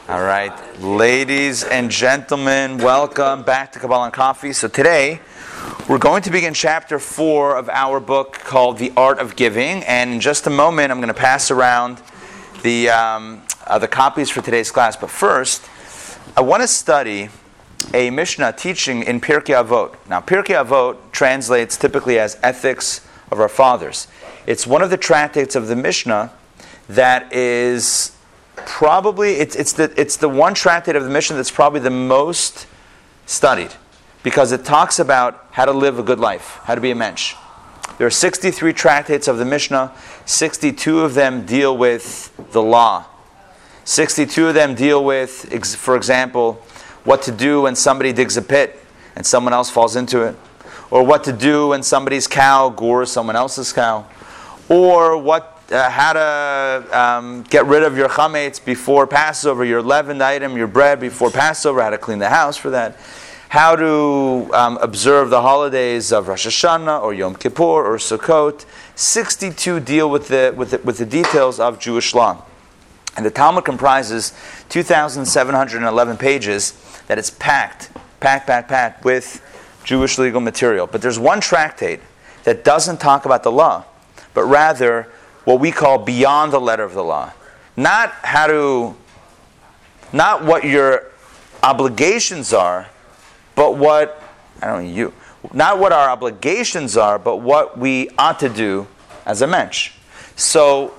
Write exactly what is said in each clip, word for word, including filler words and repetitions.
All right, ladies and gentlemen, welcome back to Kabbalah and Coffee. So today, we're going to begin chapter four of our book called The Art of Giving. And in just a moment, I'm going to pass around the um, uh, the copies for today's class. But first, I want to study a Mishnah teaching in Pirkei Avot. Now, Pirkei Avot translates typically as Ethics of Our Fathers. It's one of the tractates of the Mishnah that is probably, it's it's the it's the one tractate of the Mishnah that's probably the most studied, because it talks about how to live a good life, how to be a mensch. There are sixty-three tractates of the Mishnah. sixty-two of them deal with the law. sixty-two of them deal with, for example, what to do when somebody digs a pit and someone else falls into it, or what to do when somebody's cow gores someone else's cow, or what Uh, how to um, get rid of your chametz before Passover, your leavened item, your bread before Passover, how to clean the house for that, how to um, observe the holidays of Rosh Hashanah or Yom Kippur or Sukkot. sixty-two deal with the, with the, with the details of Jewish law. And the Talmud comprises two thousand seven hundred eleven pages that it's packed, packed, packed, packed with Jewish legal material. But there's one tractate that doesn't talk about the law, but rather what we call beyond the letter of the law. Not how to, not what your obligations are, but what, I don't know, you, not what our obligations are, but what we ought to do as a mensch. So,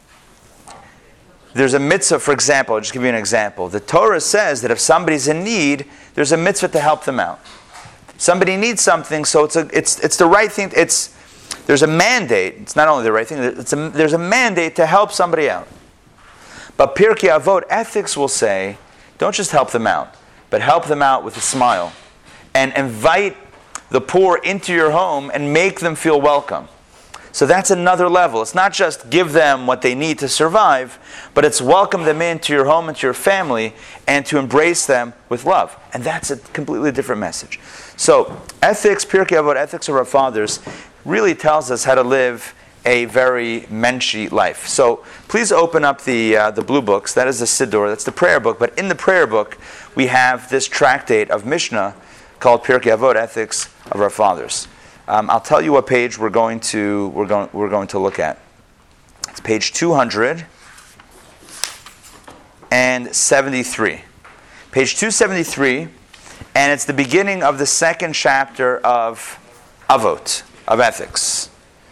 there's a mitzvah, for example, I'll just give you an example. The Torah says that if somebody's in need, there's a mitzvah to help them out. Somebody needs something, so it's a, it's it's the right thing, it's There's a mandate, it's not only the right thing, it's a, there's a mandate to help somebody out. But Pirkei Avot, ethics will say, don't just help them out, but help them out with a smile. And invite the poor into your home and make them feel welcome. So that's another level. It's not just give them what they need to survive, but it's welcome them into your home, into your family, and to embrace them with love. And that's a completely different message. So, ethics, Pirkei Avot, Ethics of Our Fathers, really tells us how to live a very menschy life. So please open up the uh, the blue books. That is the Siddur. That's the prayer book. But in the prayer book, we have this tractate of Mishnah called Pirkei Avot, Ethics of Our Fathers. Um, I'll tell you what page we're going to we're going we're going to look at. It's page two hundred seventy-three. Page two seventy-three, and it's the beginning of the second chapter of Avot, of ethics.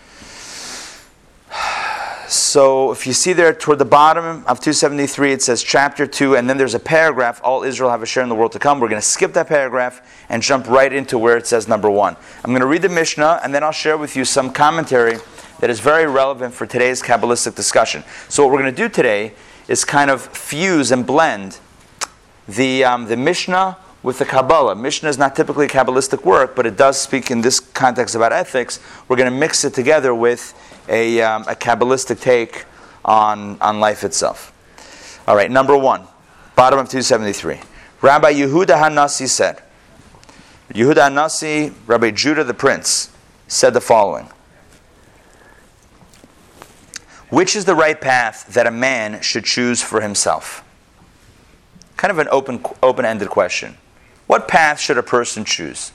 So if you see there toward the bottom of two seventy-three, it says chapter two, and then there's a paragraph, all Israel have a share in the world to come. We're going to skip that paragraph and jump right into where it says number one. I'm going to read the Mishnah, and then I'll share with you some commentary that is very relevant for today's Kabbalistic discussion. So what we're going to do today is kind of fuse and blend the um, the Mishnah with the Kabbalah. Mishnah is not typically Kabbalistic work, but it does speak in this context about ethics. We're going to mix it together with a, um, a Kabbalistic take on, on life itself. All right, number one, bottom of two seventy-three. Rabbi Yehuda HaNasi said, Yehuda HaNasi, Rabbi Judah the Prince, said the following: which is the right path that a man should choose for himself? Kind of an open, open-ended question. What path should a person choose?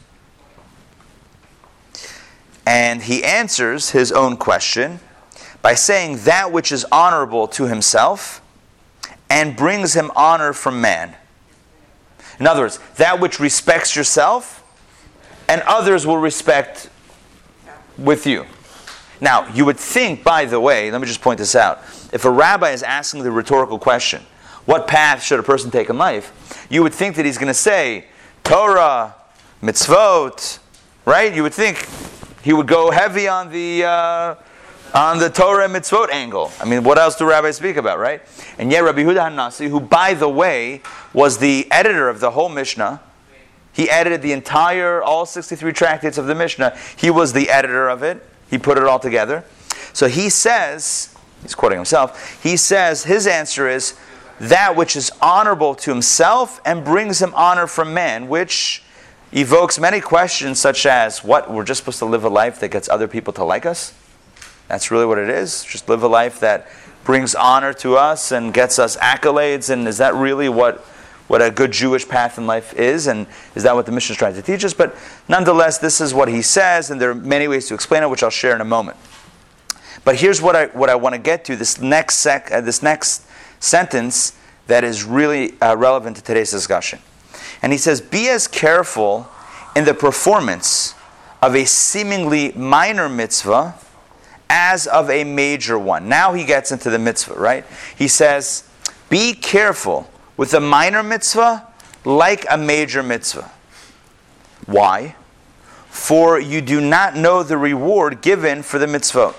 And he answers his own question by saying that which is honorable to himself and brings him honor from man. In other words, that which respects yourself and others will respect with you. Now, you would think, by the way, let me just point this out. If a rabbi is asking the rhetorical question, what path should a person take in life? You would think that he's going to say, Torah, mitzvot, right? You would think he would go heavy on the uh, on the Torah and mitzvot angle. I mean, what else do rabbis speak about, right? And yet Rabbi Yehuda HaNasi, who, by the way, was the editor of the whole Mishnah, he edited the entire, all sixty-three tractates of the Mishnah. He was the editor of it. He put it all together. So he says, he's quoting himself, he says his answer is, that which is honorable to himself and brings him honor from man, which evokes many questions such as, what, we're just supposed to live a life that gets other people to like us? That's really what it is? Just live a life that brings honor to us and gets us accolades, and is that really what, what a good Jewish path in life is? And is that what the Mishnah is trying to teach us? But nonetheless, this is what he says, and there are many ways to explain it, which I'll share in a moment. But here's what I what I want to get to, this next sec, uh, this next sentence that is really uh, relevant to today's discussion. And he says, be as careful in the performance of a seemingly minor mitzvah as of a major one. Now he gets into the mitzvah, right? He says, be careful with a minor mitzvah like a major mitzvah. Why? For you do not know the reward given for the mitzvah.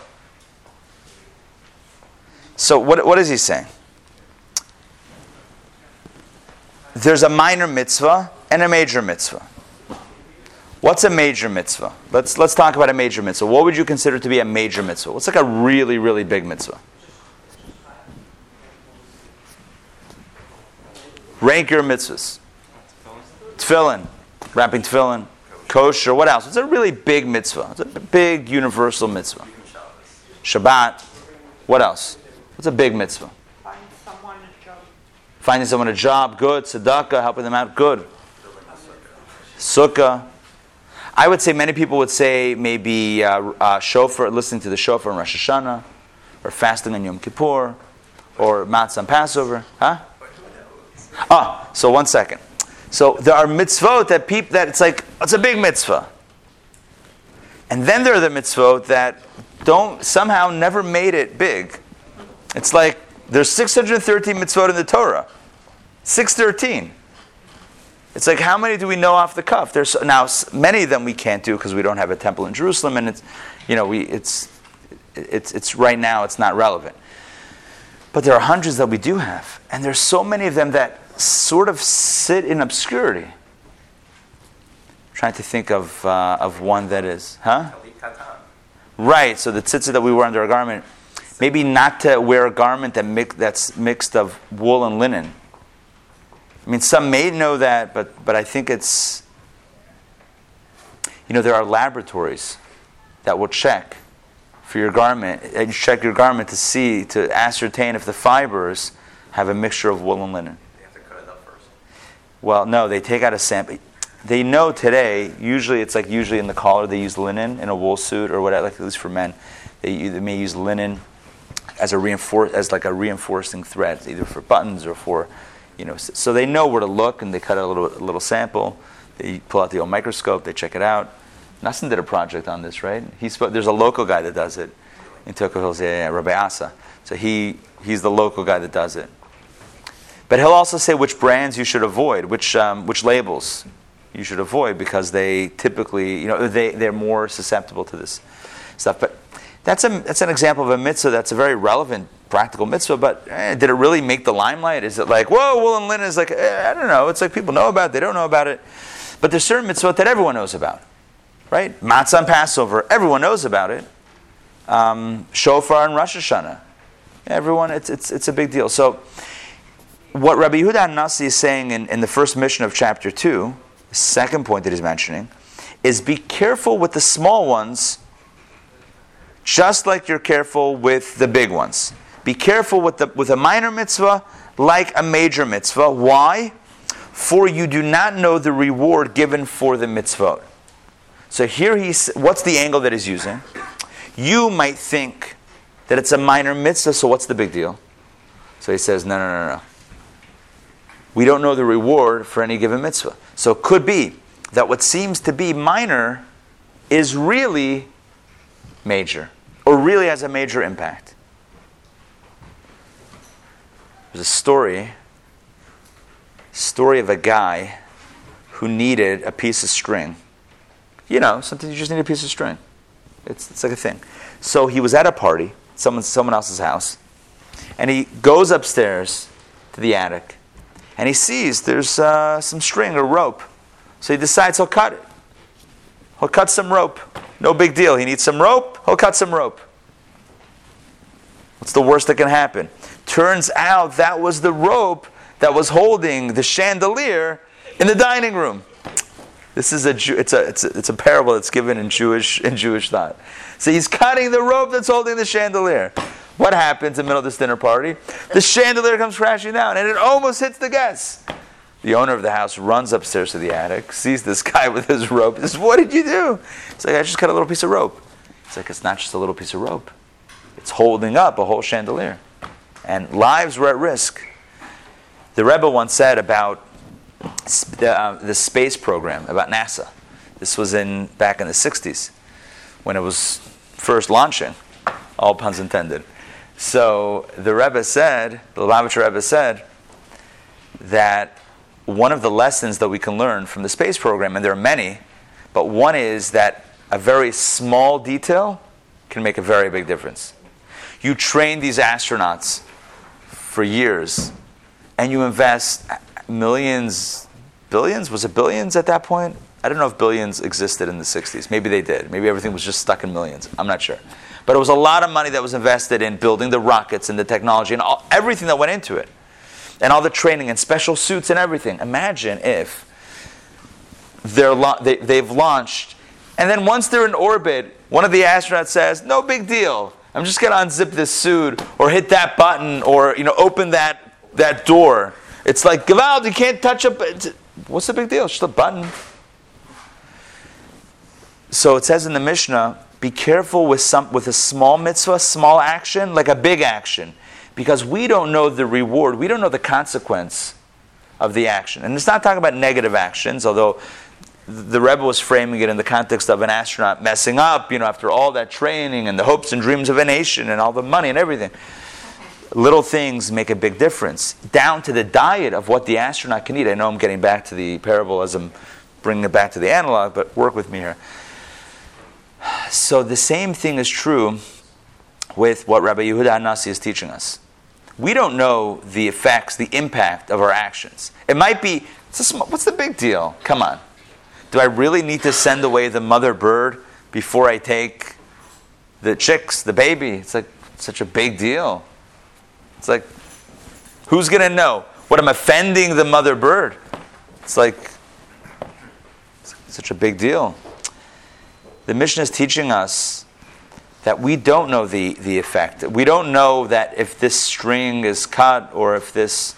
So what, what is he saying? There's a minor mitzvah and a major mitzvah. What's a major mitzvah? Let's let's talk about a major mitzvah. What would you consider to be a major mitzvah? What's like a really, really big mitzvah? Rank your mitzvahs. Tefillin, wrapping tefillin, kosher, what else? It's a really big mitzvah. It's a big universal mitzvah. Shabbat, what else? What's a big mitzvah? Finding someone a job. Finding someone a job, good. Tzedakah, helping them out, good. Sukkah. I would say many people would say maybe uh, uh, shofar, listening to the shofar on Rosh Hashanah, or fasting on Yom Kippur, or matzah on Passover. Huh? Ah, so one second. So there are mitzvot that people that it's like it's a big mitzvah, and then there are the mitzvot that don't somehow never made it big. It's like there's six hundred thirteen mitzvot in the Torah, six hundred thirteen. It's like, how many do we know off the cuff? There's now many of them we can't do because we don't have a temple in Jerusalem, and it's, you know, we it's, it's it's right now it's not relevant. But there are hundreds that we do have, and there's so many of them that sort of sit in obscurity. I'm trying to think of uh, of one that is, huh? Right. So the tzitzit that we wear under our garment, maybe not to wear a garment that mix, that's mixed of wool and linen. I mean, some may know that, but but I think it's, you know, there are laboratories that will check for your garment, and you check your garment to see, to ascertain if the fibers have a mixture of wool and linen. They have to cut it up first. Well, no, they take out a sample. They know today, usually it's like usually in the collar they use linen in a wool suit or whatever, like at least for men. They, they may use linen as a reinforce as like a reinforcing thread, either for buttons or for, you know, so they know where to look, and they cut out a little a little sample. They pull out the old microscope, they check it out. Nassim did a project on this, right? He's there's a local guy that does it in Tokyo Hills, yeah, yeah, Rabbi Asa. So he he's the local guy that does it. But he'll also say which brands you should avoid, which um, which labels you should avoid, because they typically, you know, they they're more susceptible to this stuff. But that's a that's an example of a mitzvah that's a very relevant, practical mitzvah. But eh, did it really make the limelight? Is it like, whoa, wool and linen is like, eh, I don't know. It's like people know about it, they don't know about it. But there's certain mitzvot that everyone knows about, right? Matzah on Passover, everyone knows about it. Um, shofar and Rosh Hashanah, everyone, it's it's it's a big deal. So what Rabbi Yehuda HaNasi is saying in, in the first mission of chapter two, the second point that he's mentioning, is be careful with the small ones, just like you're careful with the big ones. Be careful with the with a minor mitzvah like a major mitzvah. Why? For you do not know the reward given for the mitzvah. So here he's, what's the angle that he's using? You might think that it's a minor mitzvah, so what's the big deal? So he says, no, no, no, no. We don't know the reward for any given mitzvah. So it could be that what seems to be minor is really major, or really has a major impact. There's a story, story of a guy who needed a piece of string. You know, sometimes you just need a piece of string. It's it's like a thing. So he was at a party, someone someone else's house, and he goes upstairs to the attic, and he sees there's uh, some string or rope. So he decides he'll cut it. He'll cut some rope. No big deal. He needs some rope. He'll cut some rope. What's the worst that can happen? Turns out that was the rope that was holding the chandelier in the dining room. This is a it's a it's a, it's a parable that's given in Jewish in Jewish thought. So he's cutting the rope that's holding the chandelier. What happens in the middle of this dinner party? The chandelier comes crashing down, and it almost hits the guests. The owner of the house runs upstairs to the attic, sees this guy with his rope. He says, what did you do? He's like, I just cut a little piece of rope. He's like, it's not just a little piece of rope. It's holding up a whole chandelier. And lives were at risk. The Rebbe once said about the, uh, the space program, about NASA. This was in back in the sixties, when it was first launching, all puns intended. So the Rebbe said, the Lubavitcher Rebbe said, that one of the lessons that we can learn from the space program, and there are many, but one is that a very small detail can make a very big difference. You train these astronauts for years, and you invest millions, billions? Was it billions at that point? I don't know if billions existed in the sixties. Maybe they did. Maybe everything was just stuck in millions. I'm not sure. But it was a lot of money that was invested in building the rockets and the technology and all, everything that went into it. And all the training and special suits and everything. Imagine if they're lo- they, they've launched, and then once they're in orbit, one of the astronauts says, no big deal. I'm just going to unzip this suit or hit that button or you know open that, that door. It's like, Gewalt, you can't touch it. What's the big deal? It's just a button. So it says in the Mishnah, be careful with some with a small mitzvah, small action, like a big action. Because we don't know the reward, we don't know the consequence of the action. And it's not talking about negative actions, although the Rebbe was framing it in the context of an astronaut messing up, you know, after all that training and the hopes and dreams of a nation and all the money and everything. Little things make a big difference, down to the diet of what the astronaut can eat. I know I'm getting back to the parable as I'm bringing it back to the analog, but work with me here. So the same thing is true with what Rabbi Yehuda HaNasi is teaching us. We don't know the effects, the impact of our actions. It might be, it's a small, what's the big deal? Come on. Do I really need to send away the mother bird before I take the chicks, the baby? It's like such a big deal. It's like, who's going to know? What, I'm offending the mother bird? It's like, it's such a big deal. The Mishnah is teaching us that we don't know the, the effect. We don't know that if this string is cut or if this...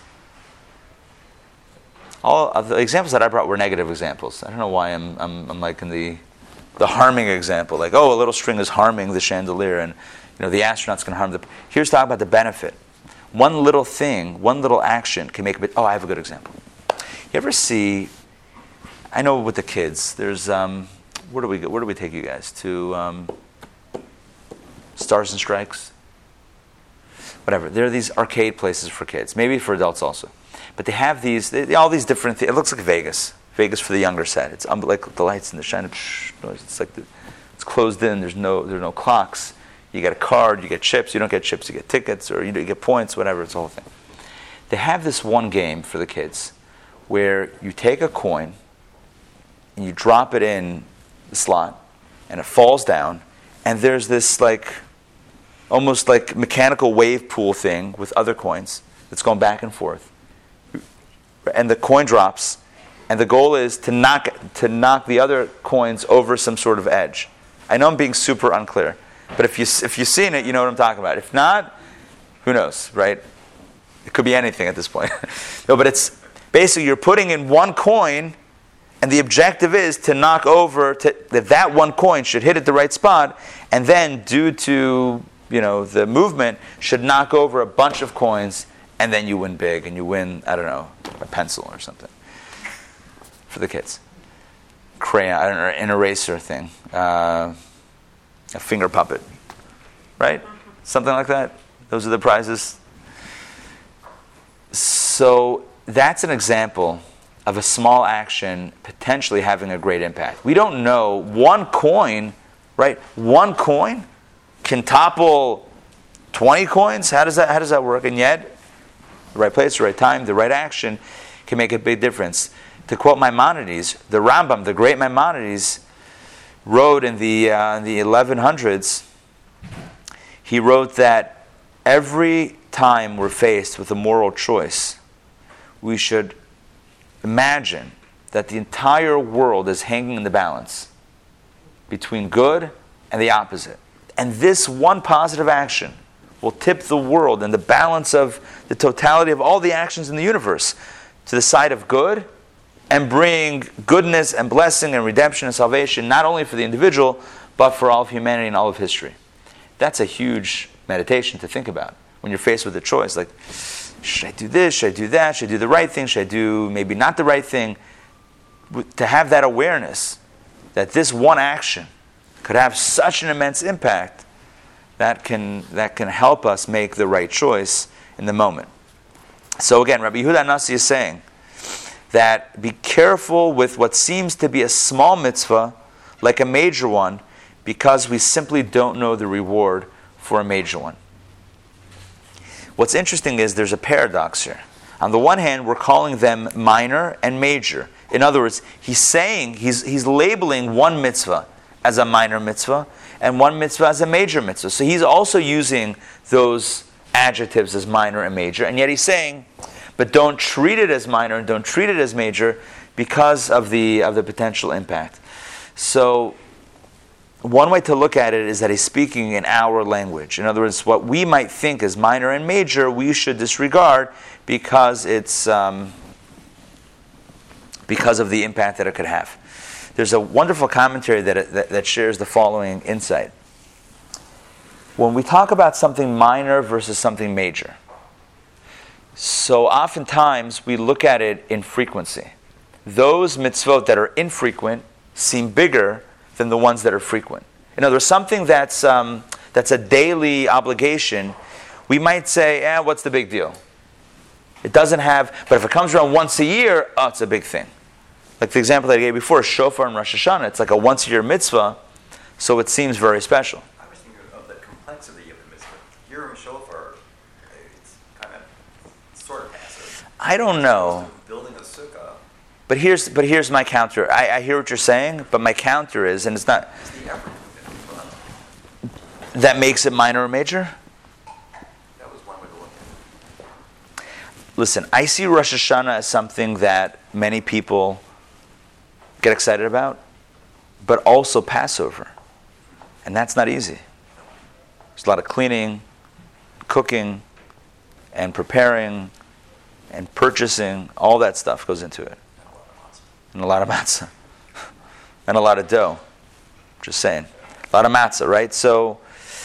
All of the examples that I brought were negative examples. I don't know why I'm I'm, I'm like in the the harming example. Like, oh, a little string is harming the chandelier and you know the astronaut's going to harm the... Here's talking about the benefit. One little thing, one little action can make a bit... Oh, I have a good example. You ever see... I know with the kids, there's... Um, where do we go? Where do we take you guys? To... Um, Stars and Strikes, whatever. There are these arcade places for kids, maybe for adults also. But they have these, they, all these different things. It looks like Vegas. Vegas for the younger set. It's um, like the lights and the shine. It's like the, it's closed in. There's no there's no clocks. You get a card. You get chips. You don't get chips. You get tickets, or you, know, you get points. Whatever. It's the whole thing. They have this one game for the kids where you take a coin and you drop it in the slot, and it falls down. And there's this like, almost like mechanical wave pool thing with other coins that's going back and forth. And the coin drops, and the goal is to knock to knock the other coins over some sort of edge. I know I'm being super unclear, but if you if you've seen it, you know what I'm talking about. If not, who knows, right? It could be anything at this point. No, but it's basically you're putting in one coin. And the objective is to knock over, to, that that one coin should hit at the right spot, and then due to you know the movement, should knock over a bunch of coins, and then you win big, and you win, I don't know, a pencil or something. For the kids. Crayon, I don't know, an eraser thing. Uh, a finger puppet. Right? Something like that. Those are the prizes. So that's an example of a small action potentially having a great impact. We don't know. One coin, right? One coin can topple twenty coins. How does that? How does that work? And yet, the right place, the right time, the right action can make a big difference. To quote Maimonides, the Rambam, the great Maimonides, wrote in the uh, in the eleven hundreds. He wrote that every time we're faced with a moral choice, we should imagine that the entire world is hanging in the balance between good and the opposite. And this one positive action will tip the world and the balance of the totality of all the actions in the universe to the side of good and bring goodness and blessing and redemption and salvation not only for the individual but for all of humanity and all of history. That's a huge meditation to think about when you're faced with a choice. Like, should I do this? Should I do that? Should I do the right thing? Should I do maybe not the right thing? To have that awareness that this one action could have such an immense impact, that can that can help us make the right choice in the moment. So again, Rabbi Yehuda Nasi is saying that be careful with what seems to be a small mitzvah like a major one, because we simply don't know the reward for a major one. What's interesting is there's a paradox here. On the one hand, we're calling them minor and major. In other words, he's saying, he's, he's labeling one mitzvah as a minor mitzvah and one mitzvah as a major mitzvah. So he's also using those adjectives as minor and major, and yet he's saying, but don't treat it as minor and don't treat it as major because of the of the potential impact. So one way to look at it is that he's speaking in our language. In other words, what we might think is minor and major, we should disregard because it's um, because of the impact that it could have. There's a wonderful commentary that, that that shares the following insight. When we talk about something minor versus something major, so oftentimes we look at it in frequency. Those mitzvot that are infrequent seem bigger than the ones that are frequent. In other words, something that's um, that's a daily obligation, we might say, eh, what's the big deal? It doesn't have, but if it comes around once a year, oh, it's a big thing. Like the example that I gave before, shofar and Rosh Hashanah, it's like a once a year mitzvah, so it seems very special. I was thinking of the complexity of the mitzvah. Yom shofar, it's kind of sort of passive. I don't know. Building a sukkah. But here's but here's my counter. I, I hear what you're saying, but my counter is, and it's not, It's the effort in front. that makes it minor or major? That was one way to look at it. Listen, I see Rosh Hashanah as something that many people get excited about, but also Passover. And that's not easy. There's a lot of cleaning, cooking, and preparing, and purchasing. All that stuff goes into it. And a lot of matzah. And a lot of dough. Just saying. A lot of matzah, right? So,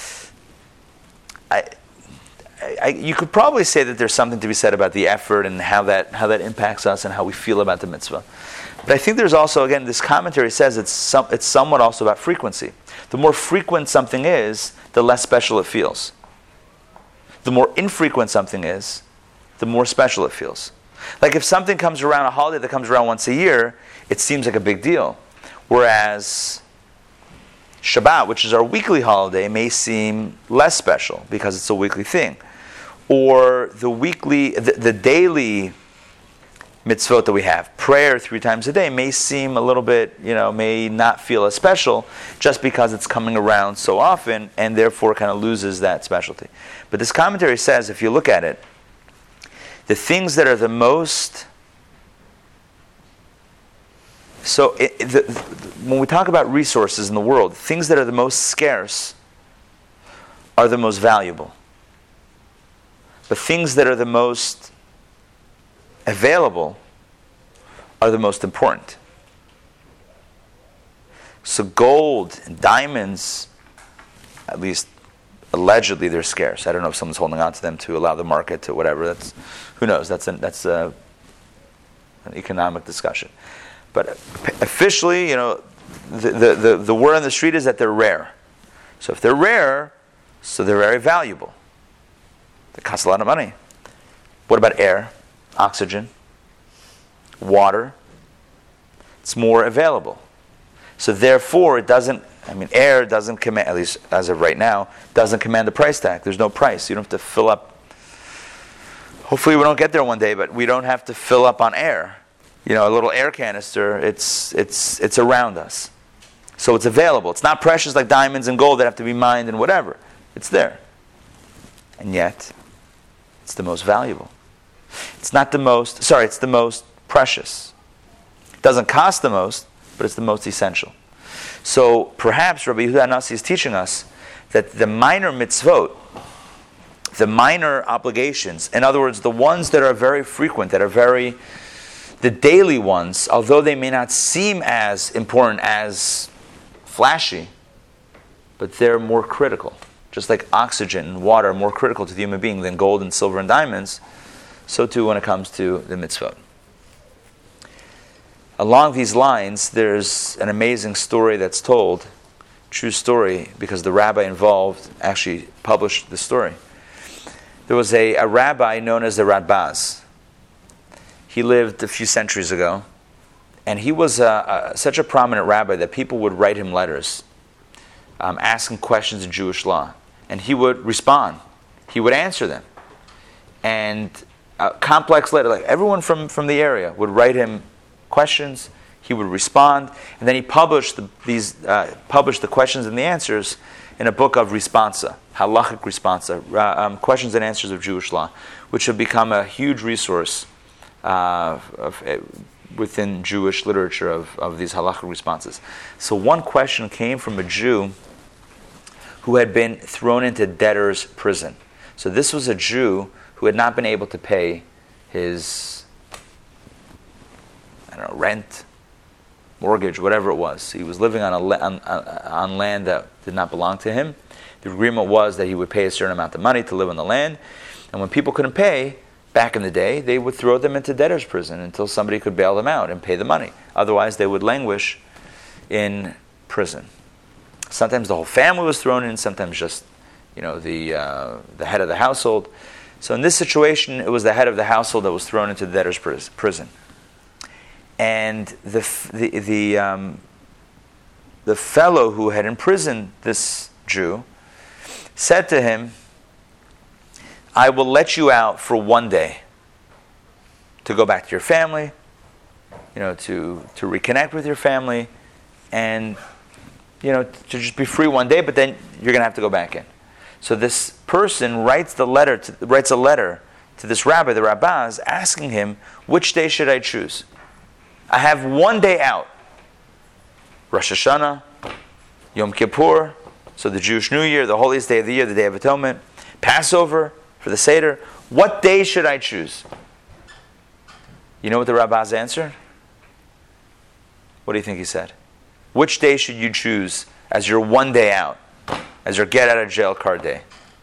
I... I, you could probably say that there's something to be said about the effort and how that how that impacts us and how we feel about the mitzvah. But I think there's also, again, this commentary says it's some, it's somewhat also about frequency. The more frequent something is, the less special it feels. The more infrequent something is, the more special it feels. Like if something comes around, a holiday that comes around once a year, it seems like a big deal. Whereas Shabbat, which is our weekly holiday, may seem less special because it's a weekly thing. Or the weekly, the, the daily mitzvot that we have, prayer three times a day, may seem a little bit, you know, may not feel as special just because it's coming around so often and therefore kind of loses that specialty. But this commentary says, if you look at it, the things that are the most... So it, the, when we talk about resources in the world, things that are the most scarce are the most valuable. The things that are the most available are the most important. So gold and diamonds, at least allegedly, they're scarce. I don't know if someone's holding on to them to allow the market to whatever. That's, who knows? That's an, that's a, an economic discussion. But officially, you know, the, the, the, the word on the street is that they're rare. So if they're rare, so they're very valuable. They cost a lot of money. What about air, oxygen, water? It's more available. So therefore, it doesn't, I mean, air doesn't command, at least as of right now, doesn't command a price tag. There's no price. You don't have to fill up. Hopefully we don't get there one day, but we don't have to fill up on air. You know, a little air canister, it's it's it's around us. So it's available. It's not precious like diamonds and gold that have to be mined and whatever. It's there. And yet, it's the most valuable. It's not the most, sorry, it's the most precious. It doesn't cost the most, but it's the most essential. So perhaps Rabbi Yehuda Nasi is teaching us that the minor mitzvot the minor obligations, in other words, the ones that are very frequent, that are very, the daily ones, although they may not seem as important as flashy, but they're more critical. Just like oxygen and water are more critical to the human being than gold and silver and diamonds, so too when it comes to the mitzvot. Along these lines, there's an amazing story that's told, true story, because the rabbi involved actually published the story. There was a, a rabbi known as the Radbaz. He lived a few centuries ago, and he was a, a, such a prominent rabbi that people would write him letters, um, asking questions in Jewish law, and he would respond. He would answer them. And a complex letter, like everyone from, from the area would write him questions, he would respond, and then he published the, these uh, published the questions and the answers in a book of responsa, halachic responsa, uh, um, questions and answers of Jewish law, which have become a huge resource uh, of, uh, within Jewish literature of, of these halachic responses. So one question came from a Jew who had been thrown into debtor's prison. So this was a Jew who had not been able to pay his, I don't know, rent, mortgage, whatever it was. He was living on, a, on, on land that did not belong to him. The agreement was that he would pay a certain amount of money to live on the land. And when people couldn't pay, back in the day, they would throw them into debtor's prison until somebody could bail them out and pay the money. Otherwise, they would languish in prison. Sometimes the whole family was thrown in, sometimes just, you know, the uh, the head of the household. So in this situation, it was the head of the household that was thrown into the debtor's prison. And the the the um, the fellow who had imprisoned this Jew said to him, "I will let you out for one day to go back to your family, you know, to to reconnect with your family, and you know, to just be free one day. But then you're going to have to go back in." So this person writes the letter to, writes a letter to this rabbi, the Rabbaz, asking him, "Which day should I choose? I have one day out. Rosh Hashanah, Yom Kippur, so the Jewish New Year, the holiest day of the year, the Day of Atonement, Passover for the Seder. What day should I choose?" You know what the Rabbaz answered? What do you think he said? Which day should you choose as your one day out, as your get out of jail card day?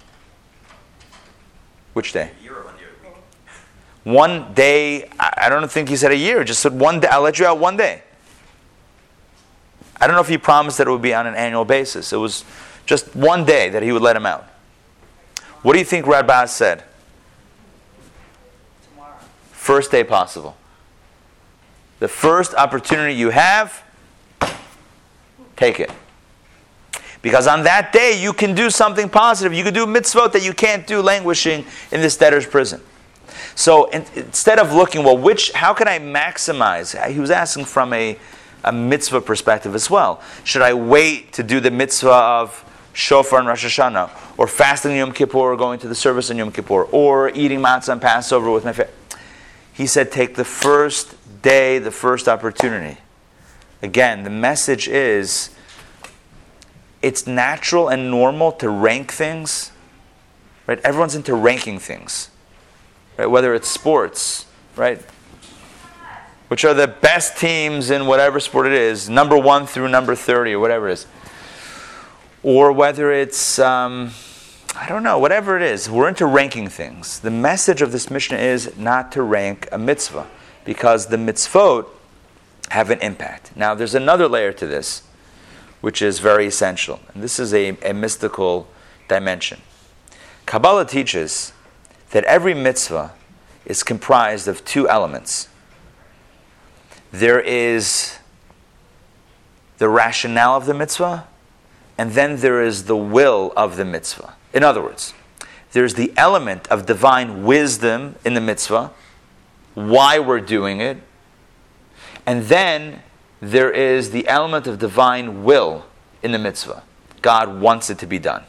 Which day? A year or one year a week? One day, I don't think he said a year, just said one day, I'll let you out one day. I don't know if he promised that it would be on an annual basis. It was just one day that he would let him out. What do you think Radbaz said? Tomorrow. First day possible. The first opportunity you have, take it. Because on that day, you can do something positive. You can do mitzvot that you can't do languishing in this debtor's prison. So in, instead of looking, well, which, how can I maximize? He was asking from a, a mitzvah perspective as well. Should I wait to do the mitzvah of shofar and Rosh Hashanah, or fasting Yom Kippur, or going to the service on Yom Kippur, or eating matzah and Passover with my family? He said, take the first day, the first opportunity. Again, the message is, it's natural and normal to rank things, right? Everyone's into ranking things, right? Whether it's sports, right? Which are the best teams in whatever sport it is, number one through number thirty, or whatever it is. Or whether it's, um, I don't know, whatever it is, we're into ranking things. The message of this Mishnah is not to rank a mitzvah, because the mitzvot have an impact. Now, there's another layer to this, which is very essential. And this is a, a mystical dimension. Kabbalah teaches that every mitzvah is comprised of two elements. There is the rationale of the mitzvah, and then there is the will of the mitzvah. In other words, there's the element of divine wisdom in the mitzvah, why we're doing it, and then there is the element of divine will in the mitzvah. God wants it to be done.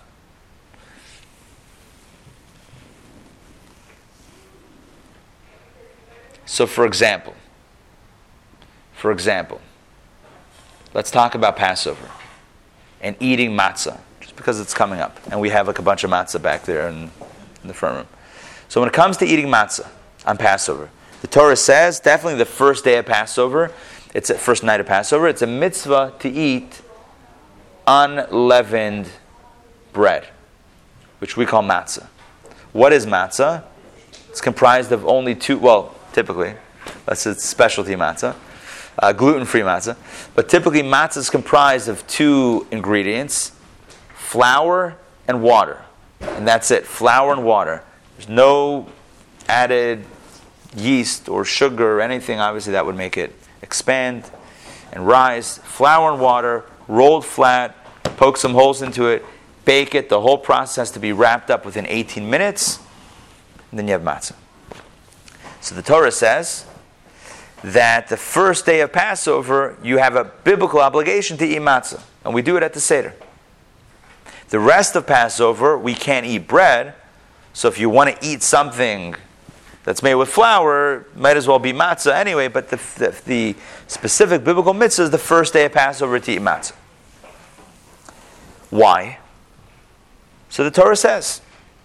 So for example, for example, let's talk about Passover and eating matzah, just because it's coming up. And we have like a bunch of matzah back there in, in in the front room. So when it comes to eating matzah on Passover, the Torah says definitely the first day of Passover, it's the first night of Passover, it's a mitzvah to eat unleavened bread, which we call matzah. What is matzah? It's comprised of only two, well, typically, that's a specialty matzah, uh, gluten-free matzah, but typically matzah is comprised of two ingredients, flour and water. And that's it, flour and water. There's no added yeast or sugar or anything, obviously, that would make it expand and rise. Flour and water, rolled flat, poke some holes into it, bake it. The whole process has to be wrapped up within eighteen minutes, and then you have matzah. So the Torah says that the first day of Passover, you have a biblical obligation to eat matzah, and we do it at the Seder. The rest of Passover, we can't eat bread, so if you want to eat something that's made with flour, might as well be matzah anyway, but the, the, the specific biblical mitzvah is the first day of Passover to eat matzah. Why? So the Torah says,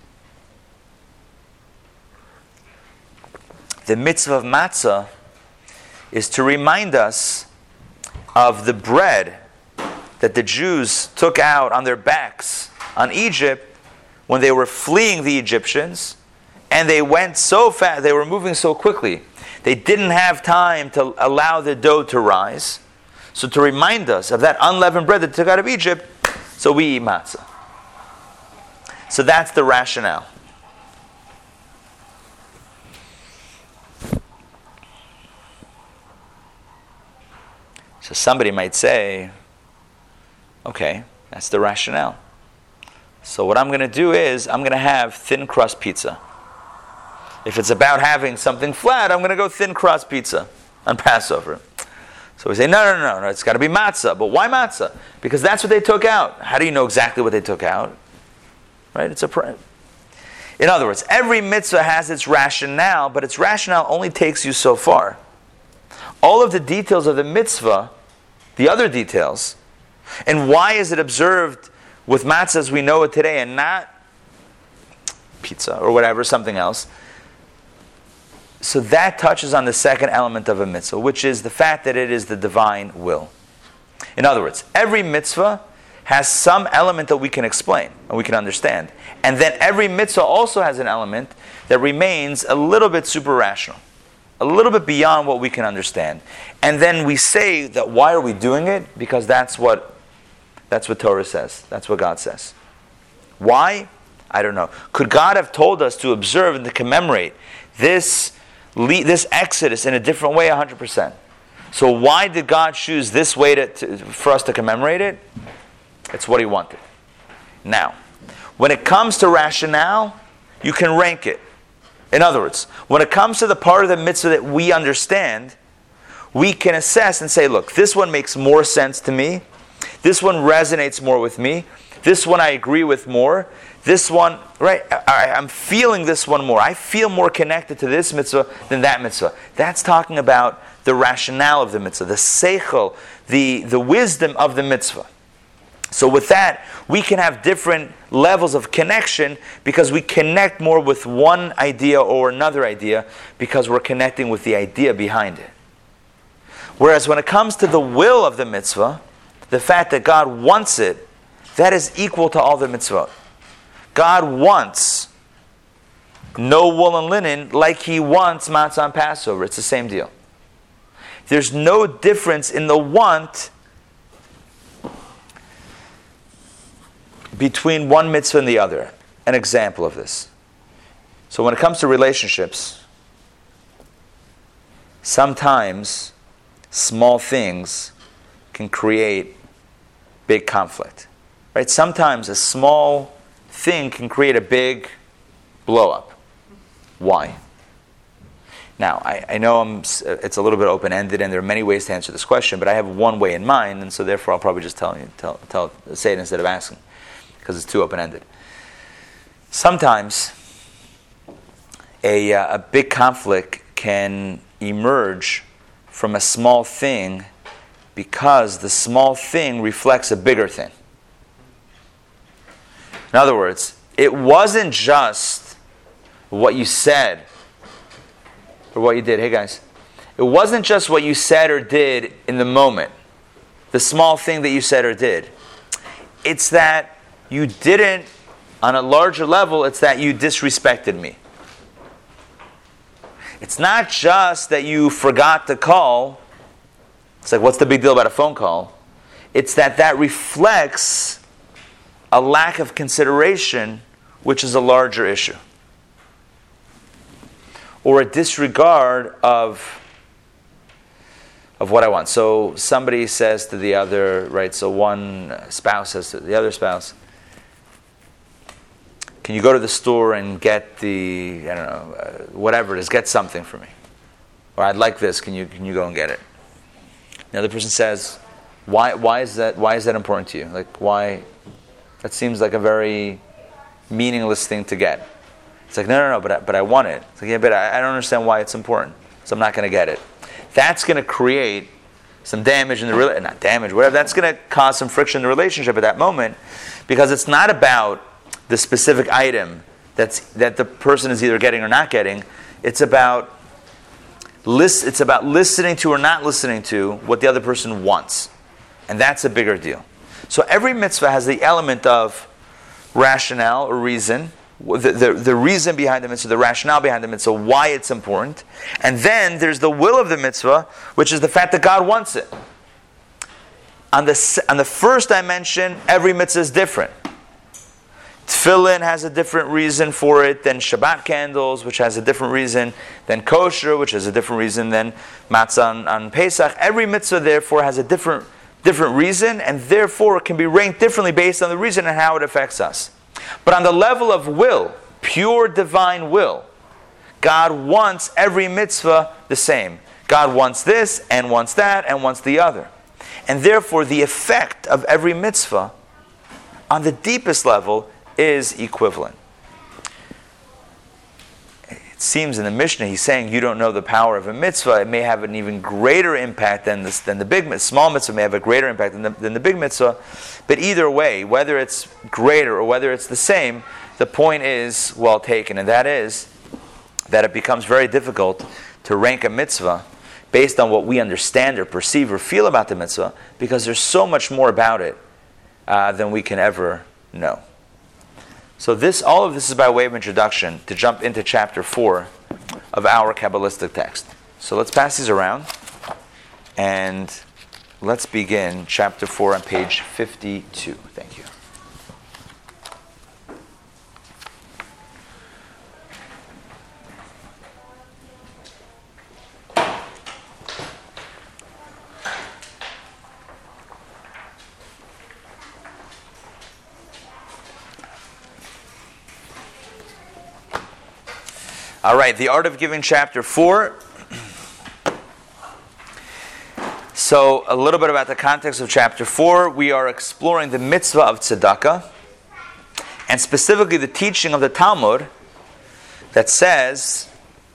the mitzvah of matzah is to remind us of the bread that the Jews took out on their backs on Egypt when they were fleeing the Egyptians, and they went so fast, they were moving so quickly, they didn't have time to allow the dough to rise. So to remind us of that unleavened bread that they took out of Egypt, so we eat matzah. So that's the rationale. So somebody might say, okay, that's the rationale. So what I'm going to do is, I'm going to have thin crust pizza. If it's about having something flat, I'm going to go thin crust pizza on Passover. So we say, no, no, no, no, it's got to be matzah. But why matzah? Because that's what they took out. How do you know exactly what they took out? Right? It's a pr- In other words, every mitzvah has its rationale, but its rationale only takes you so far. All of the details of the mitzvah, the other details, and why is it observed with matzah as we know it today and not pizza or whatever, something else. So that touches on the second element of a mitzvah, which is the fact that it is the divine will. In other words, every mitzvah has some element that we can explain and we can understand. And then every mitzvah also has an element that remains a little bit super rational, a little bit beyond what we can understand. And then we say that why are we doing it? Because that's what that's what Torah says. That's what God says. Why? I don't know. Could God have told us to observe and to commemorate this, this Exodus in a different way? one hundred percent. So why did God choose this way to, to, for us to commemorate it? It's what He wanted. Now, when it comes to rationale, you can rank it. In other words, when it comes to the part of the mitzvah that we understand, we can assess and say, look, this one makes more sense to me. This one resonates more with me. This one I agree with more. This one, right, I, I'm feeling this one more. I feel more connected to this mitzvah than that mitzvah. That's talking about the rationale of the mitzvah, the seichel, the, the wisdom of the mitzvah. So with that, we can have different levels of connection because we connect more with one idea or another idea because we're connecting with the idea behind it. Whereas when it comes to the will of the mitzvah, the fact that God wants it, that is equal to all the mitzvot. God wants no wool and linen like He wants matzah on Passover. It's the same deal. There's no difference in the want between one mitzvah and the other. An example of this. So when it comes to relationships, sometimes small things can create big conflict. Right? Sometimes a small thing can create a big blow up. Why? Now, I, I know I'm, it's a little bit open-ended and there are many ways to answer this question, but I have one way in mind, and so therefore I'll probably just tell you, tell, tell, say it instead of asking, because it's too open-ended. Sometimes a, uh, a big conflict can emerge from a small thing because the small thing reflects a bigger thing. In other words, it wasn't just what you said or what you did. Hey guys, it wasn't just what you said or did in the moment, the small thing that you said or did. It's that you didn't, on a larger level, it's that you disrespected me. It's not just that you forgot to call. It's like, what's the big deal about a phone call? It's that that reflects a lack of consideration, which is a larger issue. Or a disregard of, of what I want. So somebody says to the other, right, so one spouse says to the other spouse, can you go to the store and get the, I don't know, uh, whatever it is, get something for me. Or I'd like this, can you can you go and get it? The other person says, why why is that why is that important to you? Like, why? That seems like a very meaningless thing to get. It's like, no, no, no, but I, but I want it. It's like, yeah, but I, I don't understand why it's important, so I'm not going to get it. That's going to create some damage in the relationship, not damage, whatever. That's going to cause some friction in the relationship at that moment, because it's not about the specific item that's that the person is either getting or not getting. It's about list, It's about listening to or not listening to what the other person wants, and that's a bigger deal. So every mitzvah has the element of rationale or reason, the, the, the reason behind the mitzvah, the rationale behind the mitzvah, why it's important, and then there's the will of the mitzvah, which is the fact that God wants it. On the on the first dimension, every mitzvah is different. Tefillin has a different reason for it than Shabbat candles, which has a different reason than kosher, which has a different reason than matzah on, on Pesach. Every mitzvah, therefore, has a different different reason, and therefore it can be ranked differently based on the reason and how it affects us. But on the level of will, pure divine will, God wants every mitzvah the same. God wants this, and wants that, and wants the other. And therefore, the effect of every mitzvah, on the deepest level, is equivalent. It seems in the Mishnah he's saying you don't know the power of a mitzvah. It may have an even greater impact than this, than the big mitzvah. Small mitzvah may have a greater impact than the, than the big mitzvah. But either way, whether it's greater or whether it's the same, the point is well taken, and that is that it becomes very difficult to rank a mitzvah based on what we understand or perceive or feel about the mitzvah, because there's so much more about it uh, than we can ever know. So this, all of this is by way of introduction to jump into chapter four of our Kabbalistic text. So let's pass these around, and let's begin chapter four on page fifty-two. Thank you. All right, the Art of Giving, chapter four. So, a little bit about the context of chapter four. We are exploring the mitzvah of tzedakah, and specifically the teaching of the Talmud that says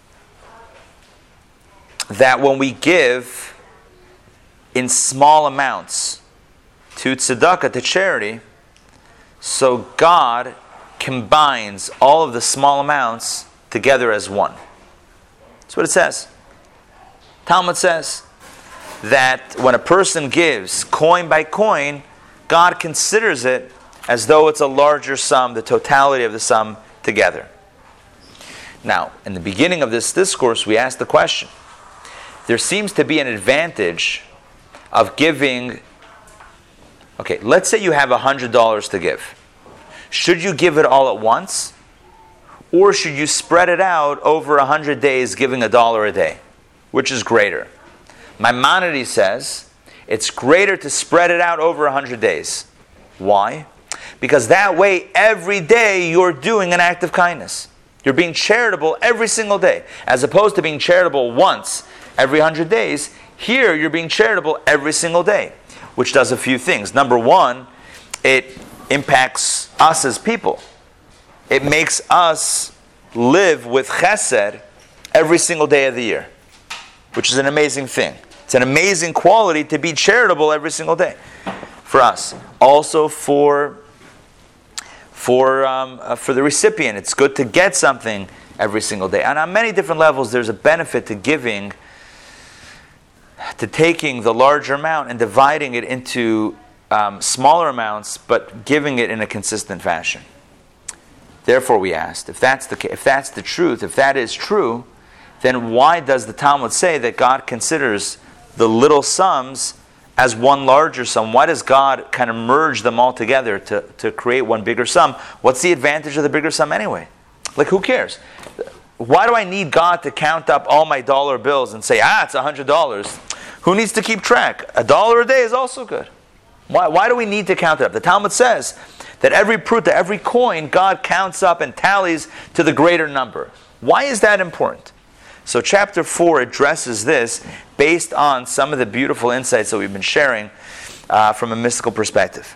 that when we give in small amounts to tzedakah, to charity, so God combines all of the small amounts together as one. That's what it says. Talmud says that when a person gives coin by coin, God considers it as though it's a larger sum, the totality of the sum together. Now, in the beginning of this discourse, we asked the question, there seems to be an advantage of giving. Okay, let's say you have one hundred dollars to give. Should you give it all at once? Or should you spread it out over one hundred days, giving a dollar a day? Which is greater? Maimonides says it's greater to spread it out over one hundred days. Why? Because that way, every day you're doing an act of kindness. You're being charitable every single day. As opposed to being charitable once every one hundred days, here you're being charitable every single day. Which does a few things. Number one, it impacts us as people. It makes us live with chesed every single day of the year, which is an amazing thing. It's an amazing quality to be charitable every single day for us. Also for for um, uh, for the recipient, it's good to get something every single day. And on many different levels, there's a benefit to giving, to taking the larger amount and dividing it into um, smaller amounts, but giving it in a consistent fashion. Therefore, we asked, if that's the if that's the truth, if that is true, then why does the Talmud say that God considers the little sums as one larger sum? Why does God kind of merge them all together to, to create one bigger sum? What's the advantage of the bigger sum anyway? Like, who cares? Why do I need God to count up all my dollar bills and say, ah, it's one hundred dollars? Who needs to keep track? A dollar a day is also good. Why, why do we need to count it up? The Talmud says that every pruta, every coin, God counts up and tallies to the greater number. Why is that important? So chapter four addresses this based on some of the beautiful insights that we've been sharing uh, from a mystical perspective.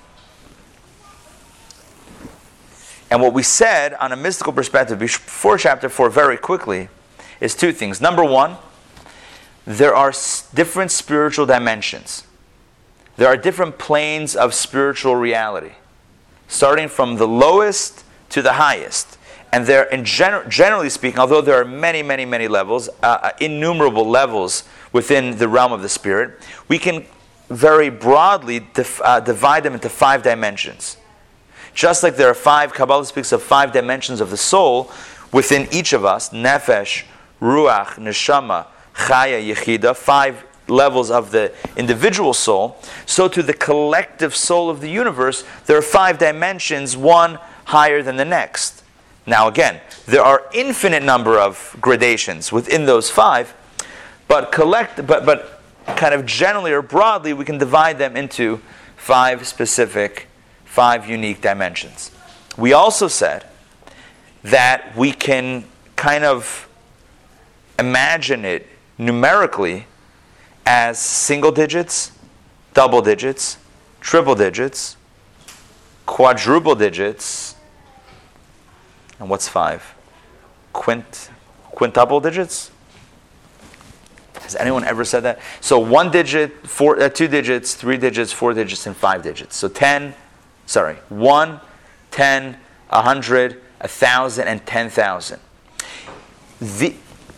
And what we said on a mystical perspective before chapter four very quickly is two things. Number one, there are different spiritual dimensions. There are different planes of spiritual reality, starting from the lowest to the highest. And there, in gener- generally speaking, although there are many, many, many levels, uh, innumerable levels within the realm of the spirit, we can very broadly dif- uh, divide them into five dimensions. Just like there are five, Kabbalah speaks of five dimensions of the soul within each of us, nefesh, ruach, neshama, chaya, yechida, five levels of the individual soul, so to the collective soul of the universe, there are five dimensions, one higher than the next. Now again, there are infinite number of gradations within those five, but collect, but but kind of generally or broadly, we can divide them into five specific, five unique dimensions. We also said that we can kind of imagine it numerically as single digits, double digits, triple digits, quadruple digits, and what's five? Quint, quintuple digits? Has anyone ever said that? So one digit, four, uh, two digits, three digits, four digits, and five digits. So ten, sorry, one, ten, a hundred, a thousand, and ten thousand. The,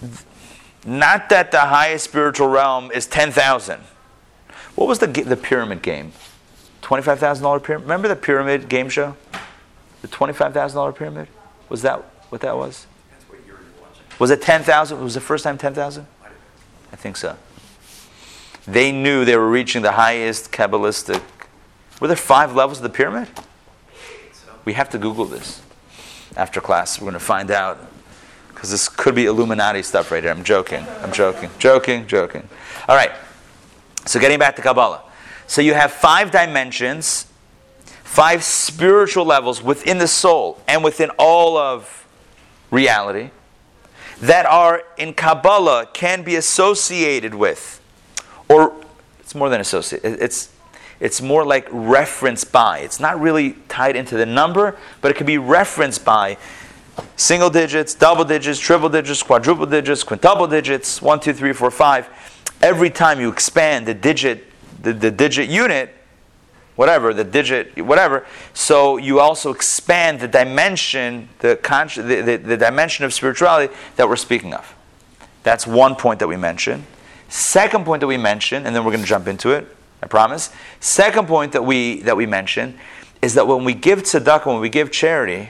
not that the highest spiritual realm is ten thousand. What was the the pyramid game? twenty-five thousand dollars pyramid? Remember the pyramid game show? The twenty-five thousand dollars pyramid? Was that what that was? That's what you were watching. Was it ten thousand? Was the first time ten thousand? I think so. They knew they were reaching the highest Kabbalistic. Were there five levels of the pyramid? So, We have to Google this after class. We're going to find out. Because this could be Illuminati stuff right here. I'm joking. I'm joking. Joking, joking. All right. So getting back to Kabbalah. So you have five dimensions, five spiritual levels within the soul and within all of reality that are in Kabbalah can be associated with, or it's more than associated, it's it's more like referenced by. It's not really tied into the number, but it can be referenced by single digits, double digits, triple digits, quadruple digits, quintuple digits, one, two, three, four, five. Every time you expand the digit, the, the digit unit, whatever, the digit, whatever, so you also expand the dimension, the, con- the, the, the dimension of spirituality that we're speaking of. That's one point that we mentioned. Second point that we mentioned, and then we're going to jump into it, I promise. Second point that we that we mentioned is that when we give tzedakah, when we give charity,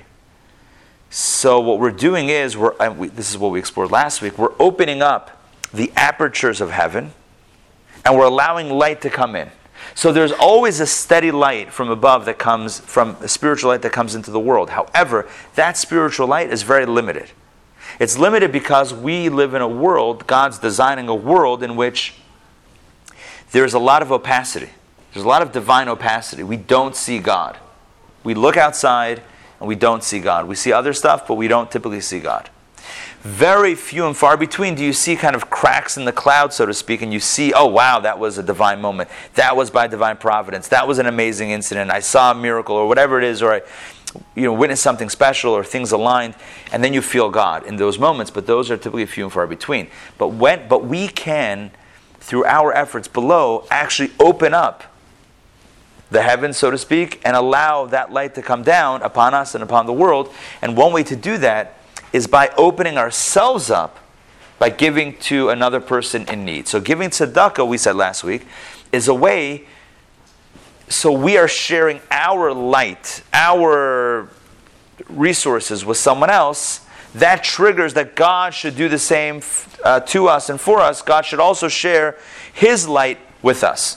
so what we're doing is, we're and we, this is what we explored last week, we're opening up the apertures of heaven, and we're allowing light to come in. So there's always a steady light from above that comes, from a spiritual light that comes into the world. However, that spiritual light is very limited. It's limited because we live in a world, God's designing a world in which there's a lot of opacity. There's a lot of divine opacity. We don't see God. We look outside and we don't see God. We see other stuff, but we don't typically see God. Very few and far between do you see kind of cracks in the cloud, so to speak, and you see, oh wow, that was a divine moment. That was by divine providence. That was an amazing incident. I saw a miracle, or whatever it is, or I you know, witnessed something special, or things aligned, and then you feel God in those moments, but those are typically few and far between. But when, but we can, through our efforts below, actually open up the heavens, so to speak, and allow that light to come down upon us and upon the world. And one way to do that is by opening ourselves up by giving to another person in need. So giving tzedakah, we said last week, is a way so we are sharing our light, our resources with someone else. That triggers that God should do the same uh, to us and for us. God should also share His light with us.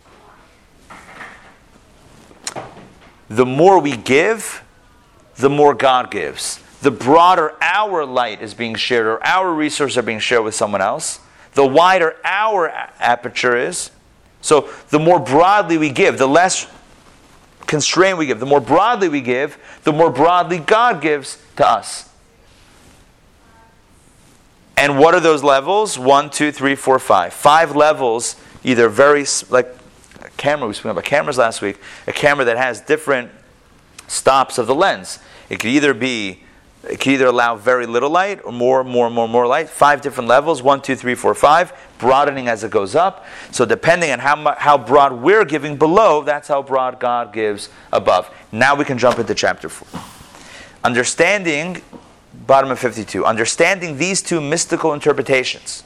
The more we give, the more God gives. The broader our light is being shared, or our resources are being shared with someone else, the wider our aperture is. So the more broadly we give, the less constrained we give. The more broadly we give, the more broadly God gives to us. And what are those levels? One, two, three, four, five. Five levels, either very, like a camera, we spoke about cameras last week, a camera that has different stops of the lens. It could either be, it could either allow very little light or more, more, more, more light. Five different levels, one, two, three, four, five, broadening as it goes up. So depending on how mu- how broad we're giving below, that's how broad God gives above. Now we can jump into chapter four. Understanding, bottom of fifty-two, understanding these two mystical interpretations,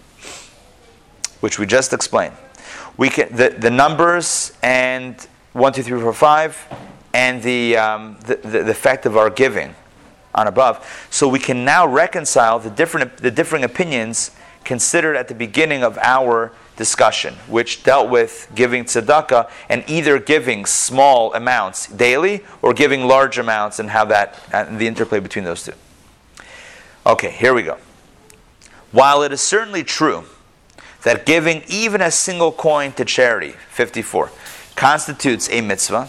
which we just explained. We can the, the numbers and one, two, three, four, five, and the, um, the, the the effect of our giving on above. So we can now reconcile the different the differing opinions considered at the beginning of our discussion, which dealt with giving tzedakah and either giving small amounts daily or giving large amounts, and how that and the interplay between those two. Okay, here we go. While it is certainly true that giving even a single coin to charity, fifty-four, constitutes a mitzvah,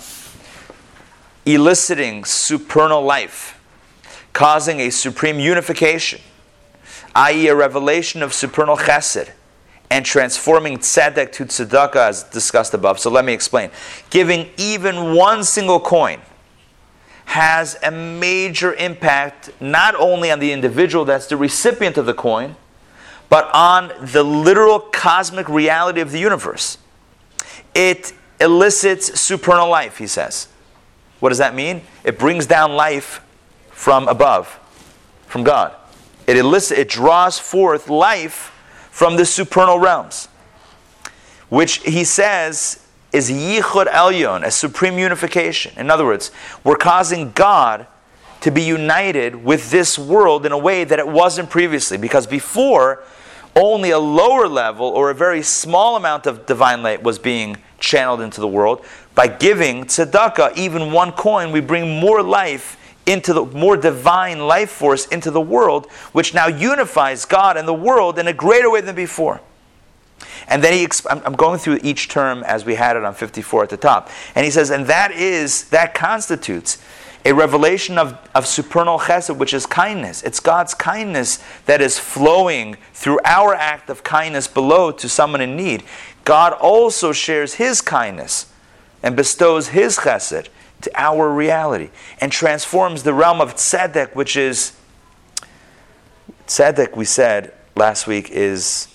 eliciting supernal life, causing a supreme unification, that is a revelation of supernal chesed, and transforming tzedek to tzedakah as discussed above. So let me explain. Giving even one single coin has a major impact not only on the individual that's the recipient of the coin, but on the literal cosmic reality of the universe. It elicits supernal life, he says. What does that mean? It brings down life from above, from God. It elicits, it draws forth life from the supernal realms, which he says is yichud elyon, a supreme unification. In other words, we're causing God to be united with this world in a way that it wasn't previously, because before only a lower level or a very small amount of divine light was being channeled into the world. By giving tzedakah, even one coin, we bring more life into the more divine life force into the world, which now unifies God and the world in a greater way than before. And then he, I'm going through each term as we had it on fifty-four at the top. And he says, and that is, that constitutes a revelation of, of supernal chesed, which is kindness. It's God's kindness that is flowing through our act of kindness below to someone in need. God also shares His kindness and bestows His chesed to our reality and transforms the realm of tzedek, which is, tzedek, we said last week, is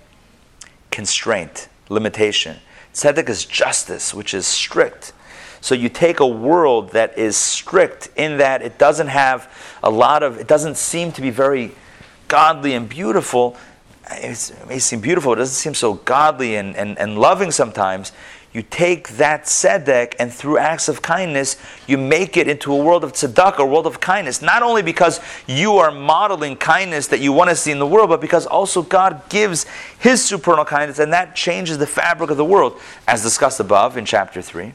constraint, limitation. Tzedek is justice, which is strict. So you take a world that is strict in that it doesn't have a lot of, it doesn't seem to be very godly and beautiful. It's, it may seem beautiful, it doesn't seem so godly and, and, and loving sometimes. You take that tzedek and through acts of kindness, you make it into a world of tzedakah, a world of kindness. Not only because you are modeling kindness that you want to see in the world, but because also God gives His supernal kindness, and that changes the fabric of the world, as discussed above in chapter three.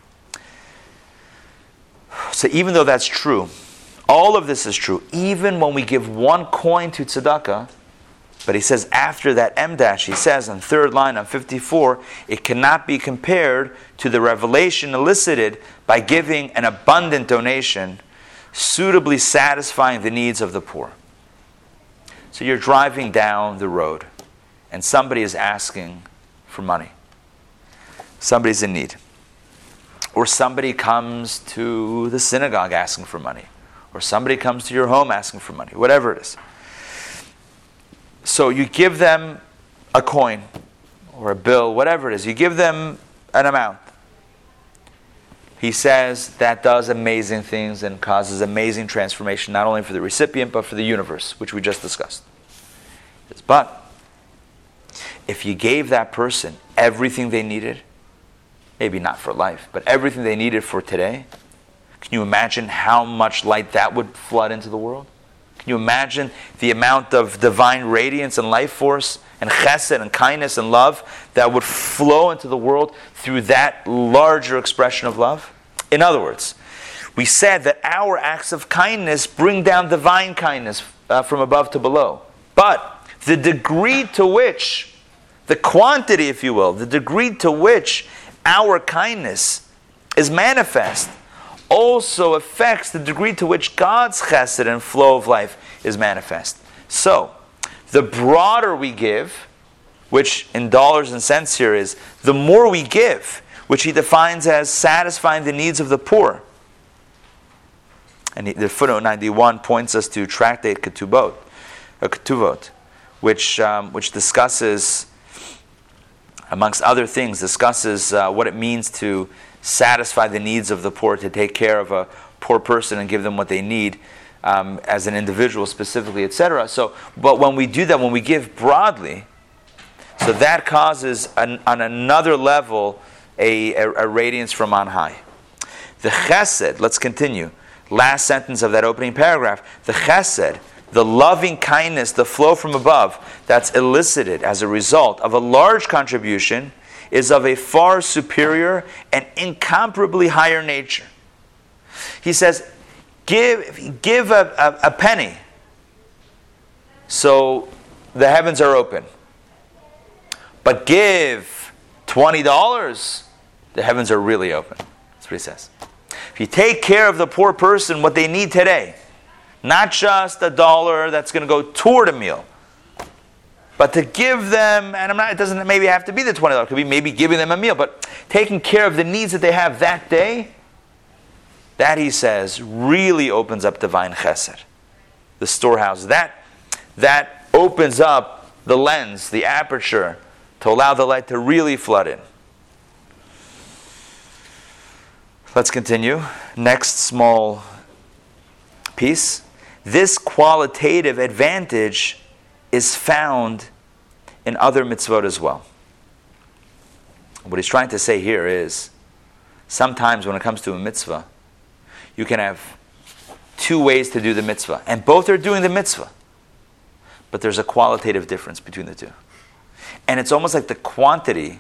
So even though that's true, all of this is true, even when we give one coin to tzedakah, but he says after that em dash, he says on third line on fifty-four, it cannot be compared to the revelation elicited by giving an abundant donation, suitably satisfying the needs of the poor. So you're driving down the road, and somebody is asking for money. Somebody's in need. Or somebody comes to the synagogue asking for money. Or somebody comes to your home asking for money. Whatever it is. So you give them a coin or a bill, whatever it is. You give them an amount. he says that does amazing things and causes amazing transformation, not only for the recipient, but for the universe, which we just discussed. But if you gave that person everything they needed, maybe not for life, but everything they needed for today, can you imagine how much light that would flood into the world? Can you imagine the amount of divine radiance and life force and chesed and kindness and love that would flow into the world through that larger expression of love? In other words, we said that our acts of kindness bring down divine kindness uh, from above to below. But the degree to which, the quantity, if you will, the degree to which our kindness is manifest also affects the degree to which God's chesed and flow of life is manifest. So, the broader we give, which in dollars and cents here is, the more we give, which he defines as satisfying the needs of the poor. And the footnote ninety-one points us to Tractate Ketubot, or Ketuvot, which um, which discusses, amongst other things, discusses uh, what it means to satisfy the needs of the poor, to take care of a poor person and give them what they need um, as an individual specifically, et cetera. So, but when we do that, when we give broadly, so that causes an, on another level a, a, a radiance from on high. The chesed, let's continue. Last sentence of that opening paragraph. The chesed, the loving kindness, the flow from above, that's elicited as a result of a large contribution, is of a far superior and incomparably higher nature. He says, give, give a, a, a penny, so the heavens are open. But give twenty dollars, the heavens are really open. That's what he says. If you take care of the poor person, what they need today, not just a dollar that's going to go toward a meal, but to give them, and I'm not, it doesn't maybe have to be the twenty dollars, it could be maybe giving them a meal, but taking care of the needs that they have that day, that, he says, really opens up divine chesed, the storehouse. That, that opens up the lens, the aperture, to allow the light to really flood in. Let's continue. Next small piece. This qualitative advantage is found in other mitzvot as well. What he's trying to say here is, sometimes when it comes to a mitzvah, you can have two ways to do the mitzvah, and both are doing the mitzvah, but there's a qualitative difference between the two. And it's almost like the quantity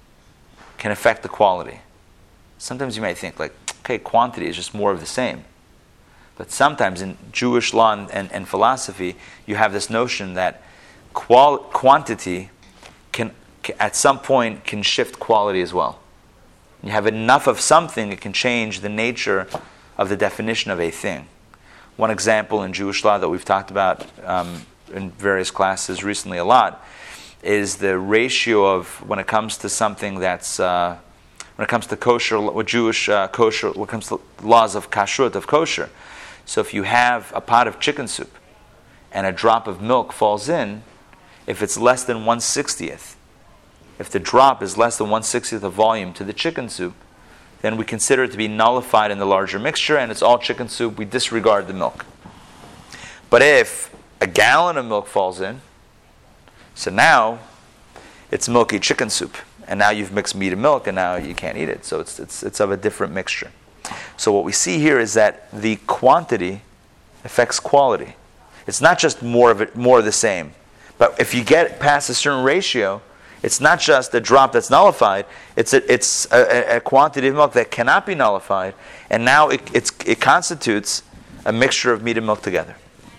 can affect the quality. Sometimes you might think like, okay, quantity is just more of the same. But sometimes in Jewish law and, and, and philosophy, you have this notion that qual- quantity can, can, at some point, can shift quality as well. You have enough of something, it can change the nature of the definition of a thing. One example in Jewish law that we've talked about um, in various classes recently a lot is the ratio of, when it comes to something that's, uh, when it comes to kosher, what Jewish uh, kosher, when it comes to laws of kashrut, of kosher. So if you have a pot of chicken soup and a drop of milk falls in, if it's less than one sixtieth, if the drop is less than one sixtieth of volume to the chicken soup, then we consider it to be nullified in the larger mixture, and it's all chicken soup, we disregard the milk. But if a gallon of milk falls in, so now it's milky chicken soup, and now you've mixed meat and milk, and now you can't eat it. So it's it's it's of a different mixture. So what we see here is that the quantity affects quality. It's not just more of it, more of the same. But if you get past a certain ratio, it's not just a drop that's nullified. It's a, it's a, a quantity of milk that cannot be nullified, and now it it's, it constitutes a mixture of meat and milk together.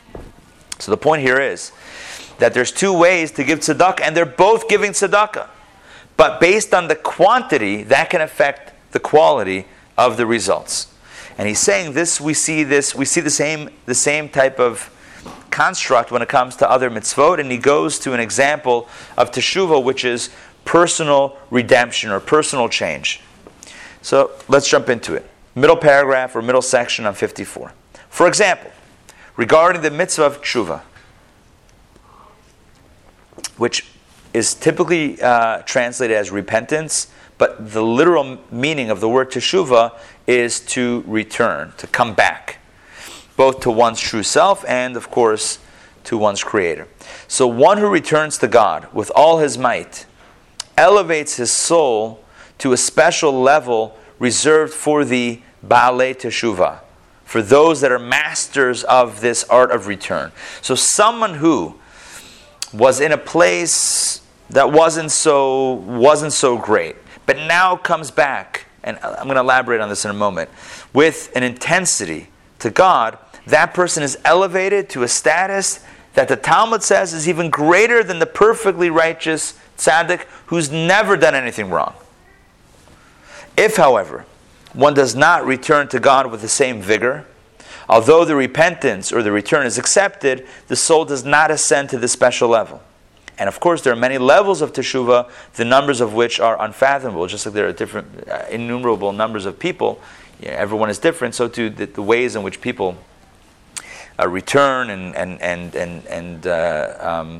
So the point here is that there's two ways to give tzedakah, and they're both giving tzedakah. But based on the quantity, that can affect the quality of the results. And he's saying this, we see this, we see the same the same type of construct when it comes to other mitzvot, and he goes to an example of teshuvah, which is personal redemption or personal change. So let's jump into it. Middle paragraph or middle section on fifty-four. For example, regarding the mitzvah of teshuvah, which is typically uh, translated as repentance, but the literal meaning of the word teshuvah is to return, to come back, both to one's true self and, of course, to one's Creator. So one who returns to God with all his might elevates his soul to a special level reserved for the Baalei Teshuvah, for those that are masters of this art of return. So someone who was in a place that wasn't so wasn't so great, but now comes back, and I'm going to elaborate on this in a moment, with an intensity to God, that person is elevated to a status that the Talmud says is even greater than the perfectly righteous tzaddik who's never done anything wrong. If, however, one does not return to God with the same vigor, although the repentance or the return is accepted, the soul does not ascend to this special level. And of course, there are many levels of teshuvah, the numbers of which are unfathomable. Just like there are different, uh, innumerable numbers of people, you know, everyone is different. So too, the, the ways in which people uh, return and and and and and uh, um,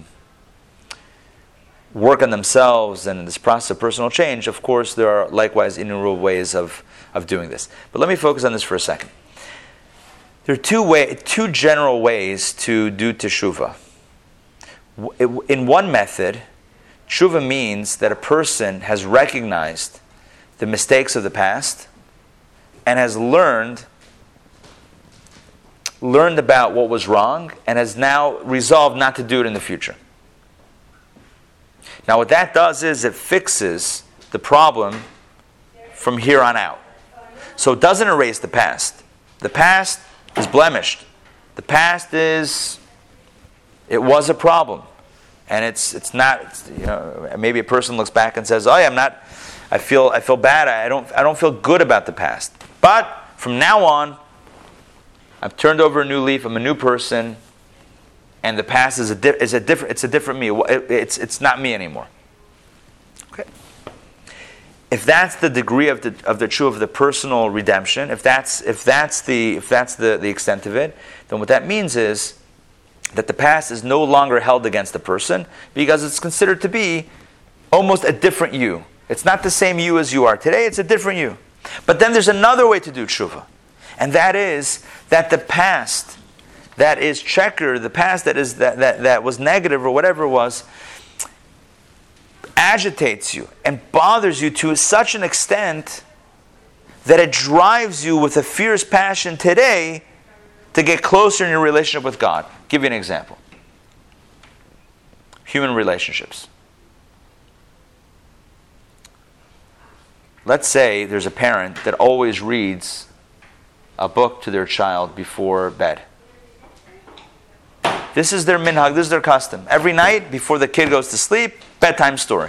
work on themselves and this process of personal change. Of course, there are likewise innumerable ways of of doing this. But let me focus on this for a second. There are two way, two general ways to do teshuvah. In one method, tshuva means that a person has recognized the mistakes of the past and has learned learned about what was wrong and has now resolved not to do it in the future. Now what that does is it fixes the problem from here on out. So it doesn't erase the past. The past is blemished. The past is, it was a problem. And it's it's not, it's, you know, maybe a person looks back and says, oh yeah, I'm not, I feel I feel bad, I don't I don't feel good about the past. But from now on, I've turned over a new leaf, I'm a new person, and the past is a di- is a different it's a different me. It, it's it's not me anymore. Okay. If that's the degree of the of the true of the personal redemption, if that's if that's the if that's the, the extent of it, then what that means is that the past is no longer held against the person because it's considered to be almost a different you. It's not the same you as you are today, it's a different you. But then there's another way to do tshuva, and that is that the past that is checkered, the past that is that, that, that was negative or whatever it was, agitates you and bothers you to such an extent that it drives you with a fierce passion today to get closer in your relationship with God. I'll give you an example. Human relationships. Let's say there's a parent that always reads a book to their child before bed. This is their minhag, this is their custom. Every night before the kid goes to sleep, bedtime story.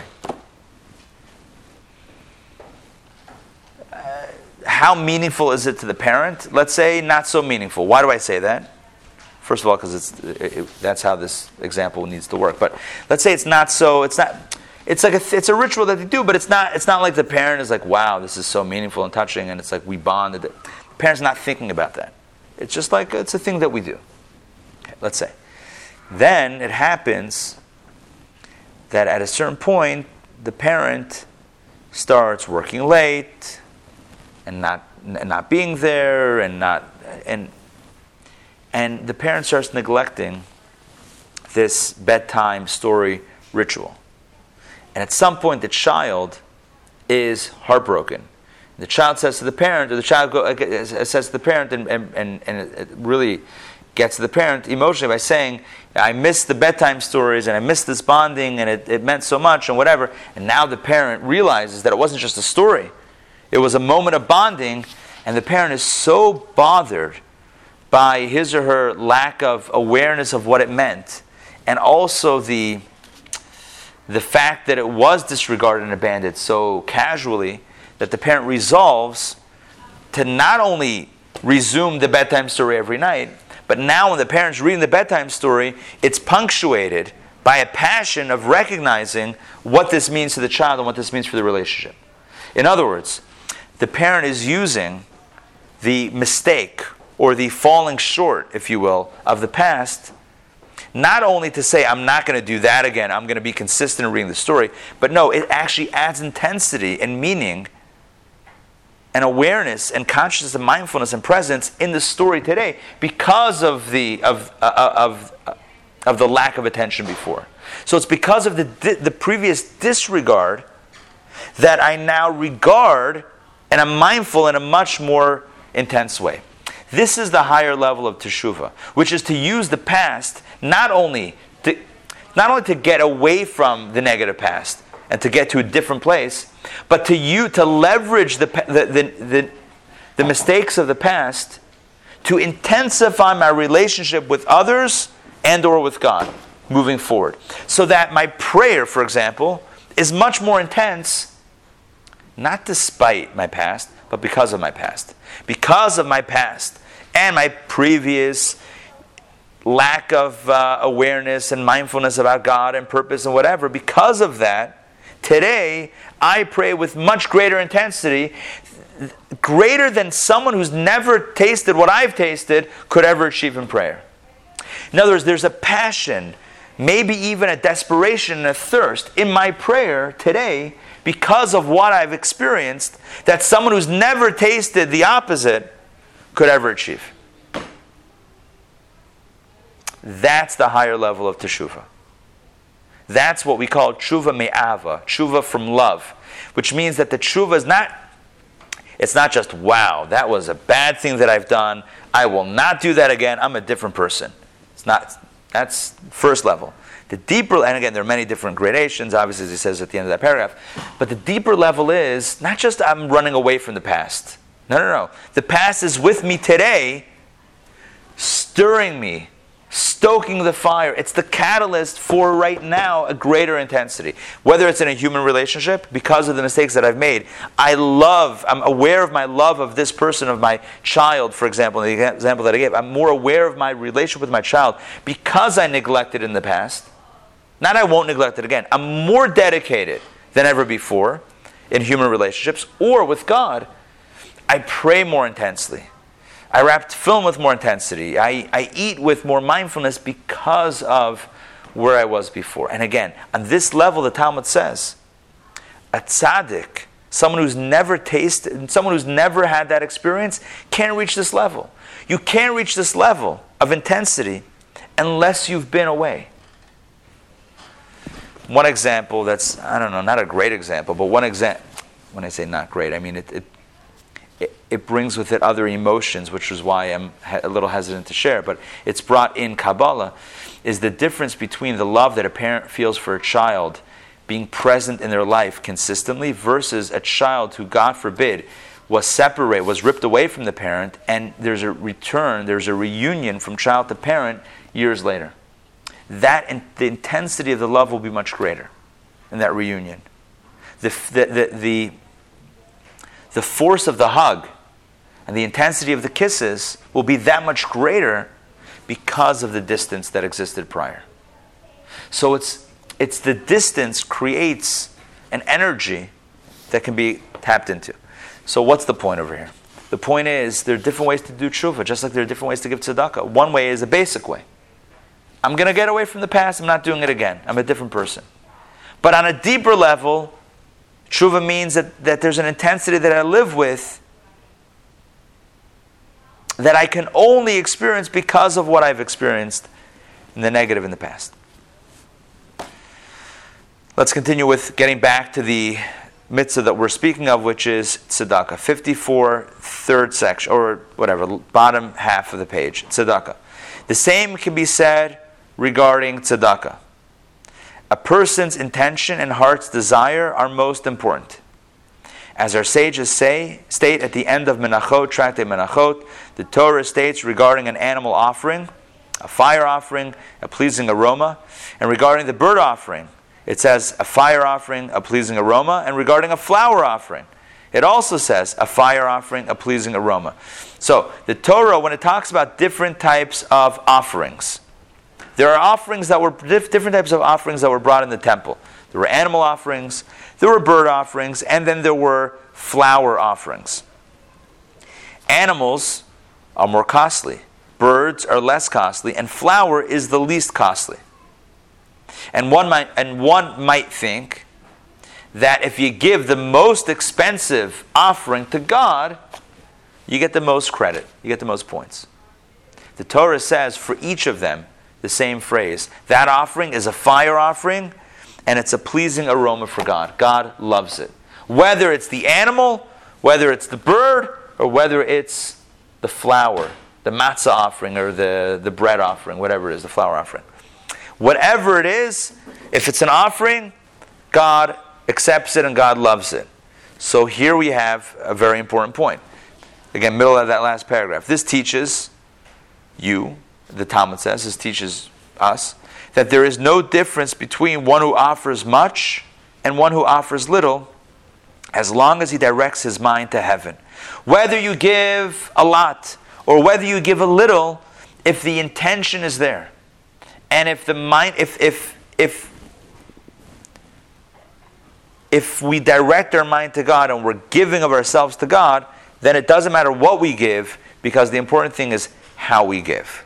How meaningful is it to the parent? Let's say not so meaningful. Why do I say that? First of all, because it's it, it, that's how this example needs to work. But let's say it's not so. It's not. It's like a it's a ritual that they do, but it's not. It's not like the parent is like, "Wow, this is so meaningful and touching," and it's like we bonded. The parent's not thinking about that. It's just like it's a thing that we do. Okay, let's say. Then it happens that at a certain point, the parent starts working late. And not and not being there, and not and and the parent starts neglecting this bedtime story ritual. And at some point, the child is heartbroken. The child says to the parent, or the child go, uh, says to the parent, and and and, and it really gets to the parent emotionally by saying, "I miss the bedtime stories, and I miss this bonding, and it, it meant so much, and whatever." And now the parent realizes that it wasn't just a story. It was a moment of bonding, and the parent is so bothered by his or her lack of awareness of what it meant, and also the the fact that it was disregarded and abandoned so casually, that the parent resolves to not only resume the bedtime story every night, but now when the parent's reading the bedtime story, it's punctuated by a passion of recognizing what this means to the child and what this means for the relationship. In other words, the parent is using the mistake or the falling short, if you will, of the past Not only to say, I'm not going to do that again, I'm going to be consistent in reading the story, but no, it actually adds intensity and meaning and awareness and consciousness and mindfulness and presence in the story today because of the of uh, of uh, of the lack of attention before. So it's because of the di- the previous disregard that I now regard and I'm mindful in a much more intense way. This is the higher level of teshuvah, which is to use the past not only to not only to get away from the negative past and to get to a different place, but to you to leverage the the, the the the mistakes of the past to intensify my relationship with others and or with God moving forward. So that my prayer, for example, is much more intense, not despite my past, but because of my past. Because of my past and my previous lack of uh, awareness and mindfulness about God and purpose and whatever, because of that, today I pray with much greater intensity, greater than someone who's never tasted what I've tasted could ever achieve in prayer. In other words, there's a passion, maybe even a desperation and a thirst in my prayer today because of what I've experienced that someone who's never tasted the opposite could ever achieve. That's the higher level of teshuvah. That's what we call tshuva me'ava, tshuva from love, which means that the tshuva is not, it's not just, wow, that was a bad thing that I've done, I will not do that again, I'm a different person. It's not, that's first level. The deeper, and again, there are many different gradations, obviously, as he says at the end of that paragraph, but the deeper level is not just I'm running away from the past. No, no, no. The past is with me today, stirring me, stoking the fire. It's the catalyst for right now a greater intensity. Whether it's in a human relationship, because of the mistakes that I've made, I love, I'm aware of my love of this person, of my child, for example, in the example that I gave. I'm more aware of my relationship with my child because I neglected in the past. Not I won't neglect it again. I'm more dedicated than ever before in human relationships or with God. I pray more intensely. I wrap film with more intensity. I, I eat with more mindfulness because of where I was before. And again, on this level, the Talmud says, a tzaddik, someone who's never tasted, someone who's never had that experience, can't reach this level. You can't reach this level of intensity unless you've been away. One example that's, I don't know, not a great example, but one example, when I say not great, I mean it, it It, it brings with it other emotions, which is why I'm a little hesitant to share, but it's brought in Kabbalah, is the difference between the love that a parent feels for a child being present in their life consistently versus a child who, God forbid, was separated, was ripped away from the parent, and there's a return, there's a reunion from child to parent years later. That in, the intensity of the love will be much greater in that reunion. The the the, the The force of the hug and the intensity of the kisses will be that much greater because of the distance that existed prior. So it's it's the distance creates an energy that can be tapped into. So what's the point over here? The point is there are different ways to do tshuva, just like there are different ways to give tzedakah. One way is a basic way. I'm going to get away from the past. I'm not doing it again. I'm a different person. But on a deeper level, tshuva means that, that there's an intensity that I live with that I can only experience because of what I've experienced in the negative in the past. Let's continue with getting back to the mitzvah that we're speaking of, which is tzedakah. fifty-four, third section, or whatever, bottom half of the page, tzedakah. The same can be said regarding tzedakah. A person's intention and heart's desire are most important. As our sages say, state at the end of Menachot, Tractate Menachot, the Torah states regarding an animal offering, a fire offering, a pleasing aroma, and regarding the bird offering, it says a fire offering, a pleasing aroma, and regarding a flower offering, it also says a fire offering, a pleasing aroma. So the Torah, when it talks about different types of offerings, there are offerings that were different types of offerings that were brought in the temple. There were animal offerings, there were bird offerings, and then there were flower offerings. Animals are more costly. birds are less costly, and flour is the least costly. And one might, and one might think that if you give the most expensive offering to God, you get the most credit, you get the most points. The Torah says for each of them the same phrase. That offering is a fire offering, and it's a pleasing aroma for God. God loves it. Whether it's the animal, whether it's the bird, or whether it's the flour, the matzah offering, or the, the bread offering, whatever it is, the flour offering. Whatever it is, if it's an offering, God accepts it and God loves it. So here we have a very important point. Again, middle of that last paragraph. This teaches you, the Talmud says, this teaches us, that there is no difference between one who offers much and one who offers little, as long as he directs his mind to heaven. Whether you give a lot or whether you give a little, if the intention is there, and if the mind, if if if if we direct our mind to God and we're giving of ourselves to God, then it doesn't matter what we give, because the important thing is how we give.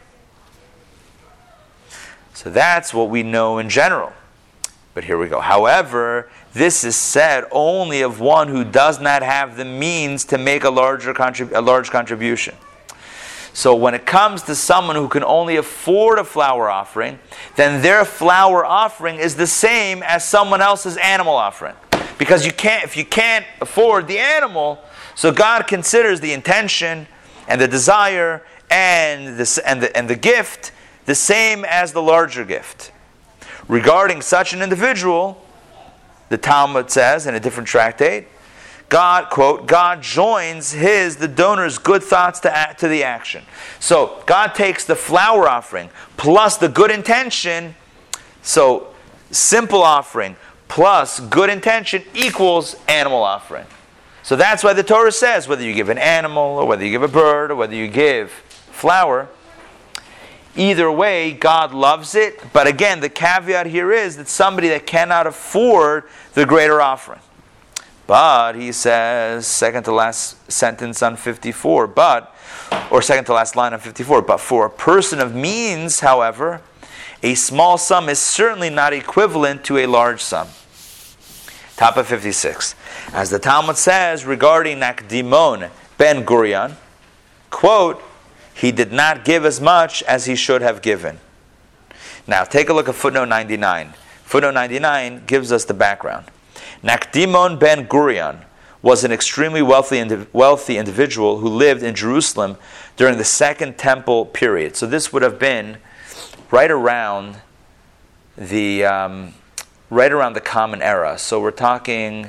So that's what we know in general. But here we go. However, this is said only of one who does not have the means to make a larger contrib- a large contribution. So when it comes to someone who can only afford a flour offering, then their flour offering is the same as someone else's animal offering. Because you can't, if you can't afford the animal, so God considers the intention and the desire and the, and the, and the gift the same as the larger gift. Regarding such an individual, the Talmud says in a different tractate, God, quote, God joins his, the donor's good thoughts to, act, to the action. So God takes the flour offering plus the good intention. So simple offering plus good intention equals animal offering. So that's why the Torah says whether you give an animal or whether you give a bird or whether you give flour, either way, God loves it. But again, the caveat here is that somebody that cannot afford the greater offering. But, he says, second to last sentence on fifty-four, but, or second to last line on fifty-four, but for a person of means, however, a small sum is certainly not equivalent to a large sum. Top of fifty-six. As the Talmud says regarding Nakdimon ben Gurion, quote, he did not give as much as he should have given. Now, take a look at footnote ninety-nine. Footnote ninety-nine gives us the background. Nakdimon ben Gurion was an extremely wealthy wealthy individual who lived in Jerusalem during the Second Temple period. So this would have been right around the um, right around the Common Era. So we're talking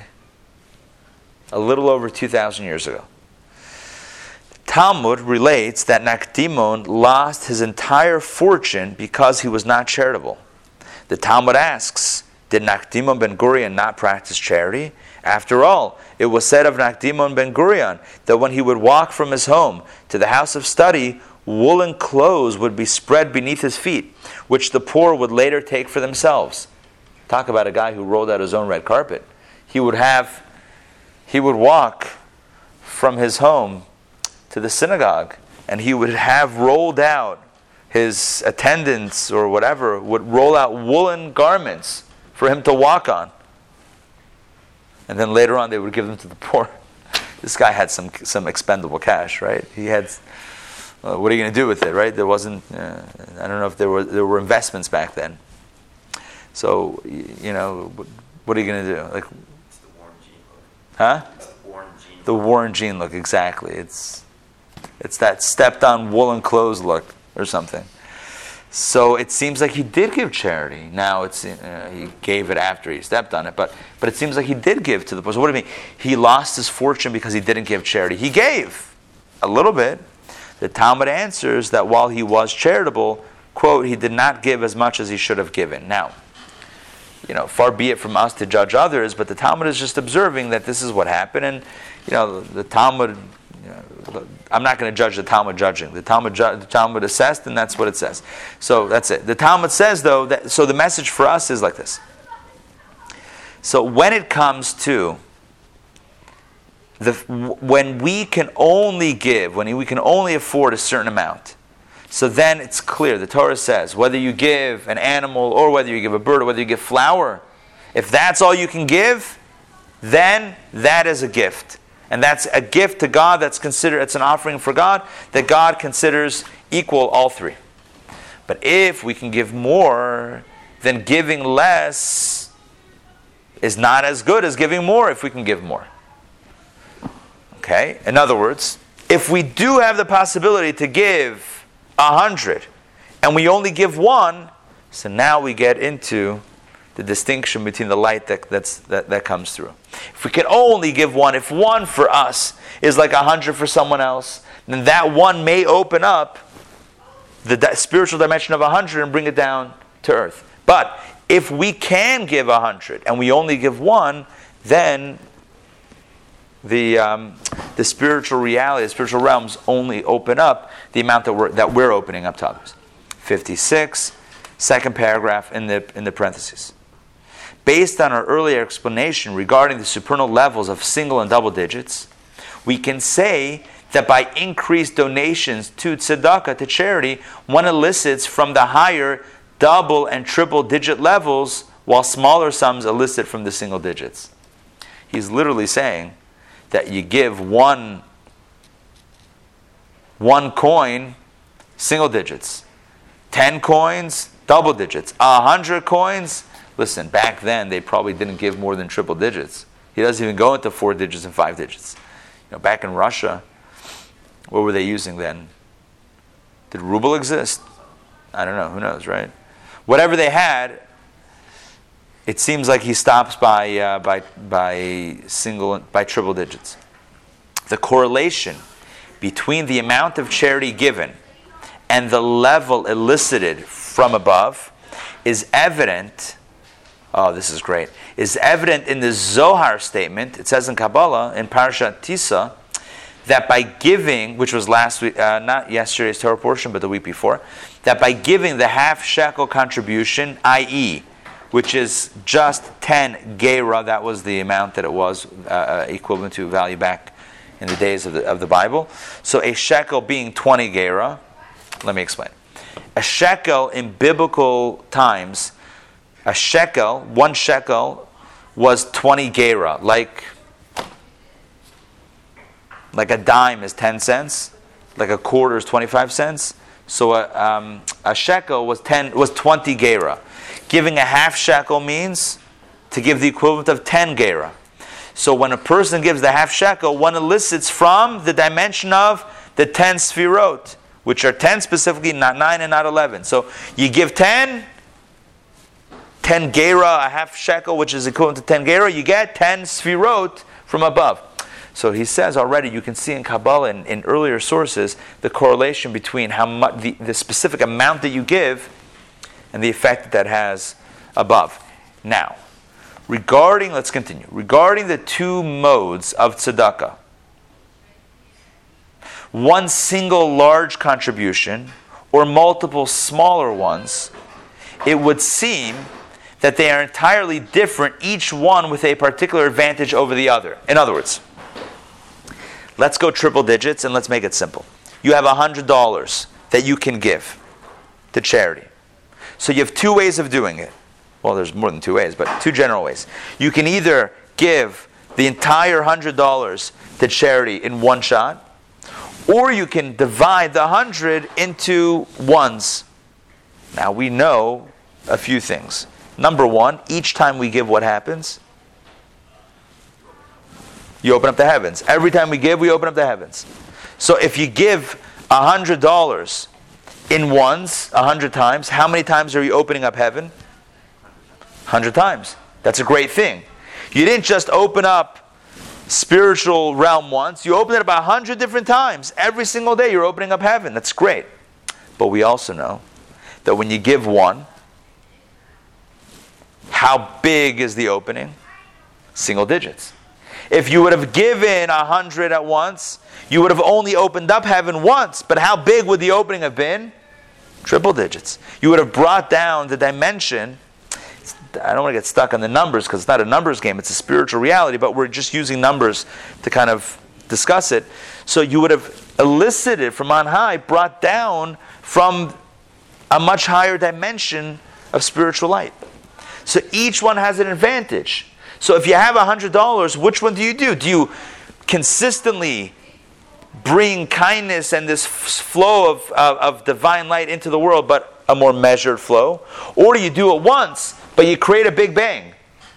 a little over two thousand years ago. Talmud relates that Nakdimon lost his entire fortune because he was not charitable. The Talmud asks, did Nakdimon ben Gurion not practice charity? After all, it was said of Nakdimon ben Gurion that when he would walk from his home to the house of study, woolen clothes would be spread beneath his feet, which the poor would later take for themselves. Talk about a guy who rolled out his own red carpet. He would have, he would walk from his home to the synagogue, and he would have rolled out, his attendants or whatever would roll out woolen garments for him to walk on. And then later on they would give them to the poor. This guy had some some expendable cash, right? He had, uh, what are you going to do with it, right? There wasn't, uh, I don't know if there were there were investments back then. So, you know, what are you going to do? Like, It's the Warren G look. huh? It's the Warren G look. The Warren Jean look, exactly. It's it's that stepped on woolen clothes look or something. So it seems like he did give charity. Now it's uh, he gave it after he stepped on it, but but it seems like he did give to the poor. So what do you mean? He lost his fortune because he didn't give charity. He gave a little bit. The Talmud answers that while he was charitable, quote, he did not give as much as he should have given. Now, you know, far be it from us to judge others, but the Talmud is just observing that this is what happened, and you know, the Talmud. You know, I'm not going to judge the Talmud judging. The Talmud, ju- the Talmud assessed, and that's what it says. So that's it. The Talmud says, though, that so the message for us is like this. So when it comes to the when we can only give, when we can only afford a certain amount So then it's clear. The Torah says, whether you give an animal or whether you give a bird or whether you give flour, if that's all you can give, then that is a gift. And that's a gift to God that's considered, it's an offering for God that God considers equal all three. But if we can give more, then giving less is not as good as giving more if we can give more. Okay? In other words, if we do have the possibility to give a hundred and we only give one, so now we get into the distinction between the light that, that's, that, that comes through. If we can only give one, if one for us is like a hundred for someone else, then that one may open up the di- spiritual dimension of a hundred and bring it down to earth. But if we can give a hundred and we only give one, then the um, the spiritual reality, the spiritual realms only open up the amount that we're that we're opening up to others. fifty-six, second paragraph in the in the parentheses. Based on our earlier explanation regarding the supernal levels of single and double digits, we can say that by increased donations to tzedakah, to charity, one elicits from the higher double and triple digit levels, while smaller sums elicit from the single digits. He's literally saying that you give one, one coin, single digits. Ten coins, double digits. A hundred coins, listen, back then they probably didn't give more than triple digits. He doesn't even go into four digits and five digits. You know, back in Russia, what were they using then? Did ruble exist? I don't know, who knows, right? Whatever they had, it seems like he stops by uh, by by single by triple digits. The correlation between the amount of charity given and the level elicited from above is evident. Oh, this is great. Is evident in the Zohar statement. It says in Kabbalah in Parashat Tisa that by giving, which was last week, uh, not yesterday's Torah portion, but the week before, that by giving the half shekel contribution, that is, which is just ten gera, that was the amount that it was, uh, equivalent to value back in the days of the, of the Bible. So a shekel being twenty gera, let me explain. A shekel in biblical times, a shekel, one shekel, was twenty gera, like like a dime is ten cents, like a quarter is twenty-five cents. So a, um, a shekel was ten was twenty gera. Giving a half shekel means to give the equivalent of ten gera. So when a person gives the half shekel, one elicits from the dimension of the ten sfirot, which are ten specifically, not nine and not eleven. So you give ten, ten gera, a half shekel, which is equivalent to ten gera, you get ten sfirot from above. So he says already, you can see in Kabbalah and in earlier sources, the correlation between how much the, the specific amount that you give and the effect that that has above. Now, regarding, let's continue. Regarding the two modes of tzedakah, one single large contribution or multiple smaller ones, it would seem that they are entirely different, each one with a particular advantage over the other. In other words, let's go triple digits and let's make it simple. You have one hundred dollars that you can give to charity. So you have two ways of doing it. Well, there's more than two ways, but two general ways. You can either give the entire one hundred dollars to charity in one shot, or you can divide the one hundred into ones. Now we know a few things. Number one, each time we give, what happens? You open up the heavens. Every time we give, we open up the heavens. So if you give one hundred dollars in ones, one hundred times, how many times are you opening up heaven? one hundred times. That's a great thing. You didn't just open up spiritual realm once. You open it about one hundred different times. Every single day you're opening up heaven. That's great. But we also know that when you give one, how big is the opening? Single digits. If you would have given a hundred at once, you would have only opened up heaven once. But how big would the opening have been? Triple digits. You would have brought down the dimension. I don't want to get stuck on the numbers because it's not a numbers game. It's a spiritual reality, but we're just using numbers to kind of discuss it. So you would have elicited from on high, brought down from a much higher dimension of spiritual light. So each one has an advantage. So if you have one hundred dollars, which one do you do? Do you consistently bring kindness and this flow of, of, of divine light into the world, but a more measured flow? Or do you do it once, but you create a big bang?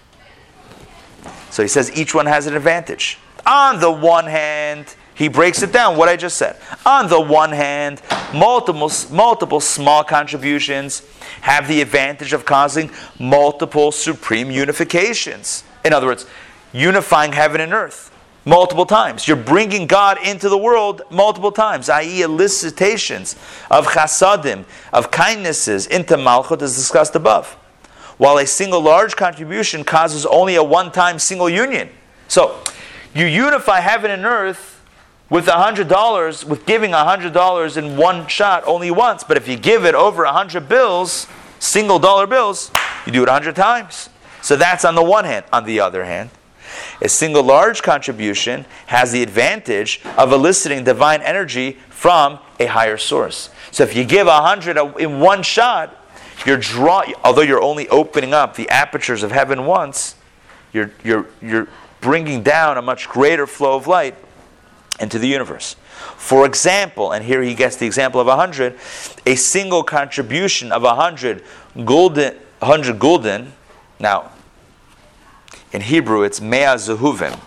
So he says each one has an advantage. On the one hand, he breaks it down, what I just said. On the one hand, multiple, multiple small contributions have the advantage of causing multiple supreme unifications. In other words, unifying heaven and earth multiple times. You're bringing God into the world multiple times, that is elicitations of chasadim, of kindnesses into Malchut as discussed above. While a single large contribution causes only a one-time single union. So, you unify heaven and earth with one hundred dollars, with giving one hundred dollars in one shot only once. But if you give it over one hundred bills, single dollar bills, you do it one hundred times. So that's on the one hand. On the other hand, a single large contribution has the advantage of eliciting divine energy from a higher source. So if you give one hundred in one shot, you're draw. Although you're only opening up the apertures of heaven once, you're you're you're bringing down a much greater flow of light into the universe. For example, and here he gets the example of one hundred, a single contribution of one hundred gulden, one hundred gulden. Now, in Hebrew, it's mea zehuvim.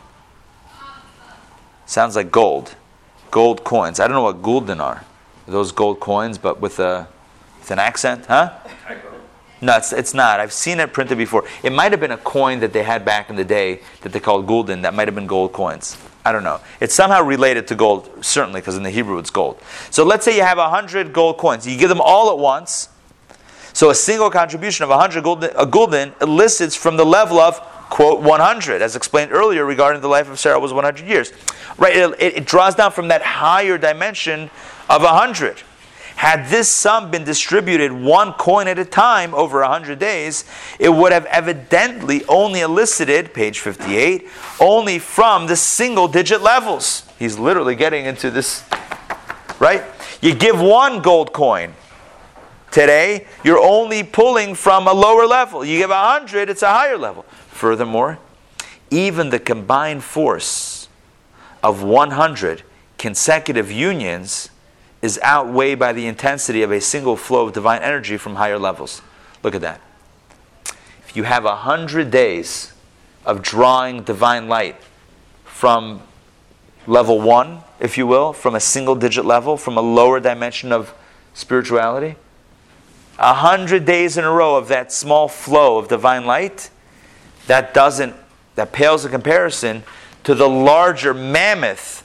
Sounds like gold, gold coins. I don't know what gulden are. Those gold coins, but with a with an accent, huh? No, it's, it's not. I've seen it printed before. It might have been a coin that they had back in the day that they called gulden. That might have been gold coins. I don't know. It's somehow related to gold, certainly, because in the Hebrew it's gold. So let's say you have one hundred gold coins. You give them all at once. So a single contribution of one hundred gulden, a gulden elicits from the level of, quote, one hundred, as explained earlier regarding the life of Sarah was one hundred years. Right? It, it, it draws down from that higher dimension of one hundred. Had this sum been distributed one coin at a time over one hundred days, it would have evidently only elicited, page fifty-eight, only from the single-digit levels. He's literally getting into this, right? You give one gold coin today, you're only pulling from a lower level. You give one hundred, it's a higher level. Furthermore, even the combined force of one hundred consecutive unions is outweighed by the intensity of a single flow of divine energy from higher levels. Look at that. If you have a hundred days of drawing divine light from level one, if you will, from a single digit level, from a lower dimension of spirituality, a hundred days in a row of that small flow of divine light, that doesn't, that pales in comparison to the larger mammoth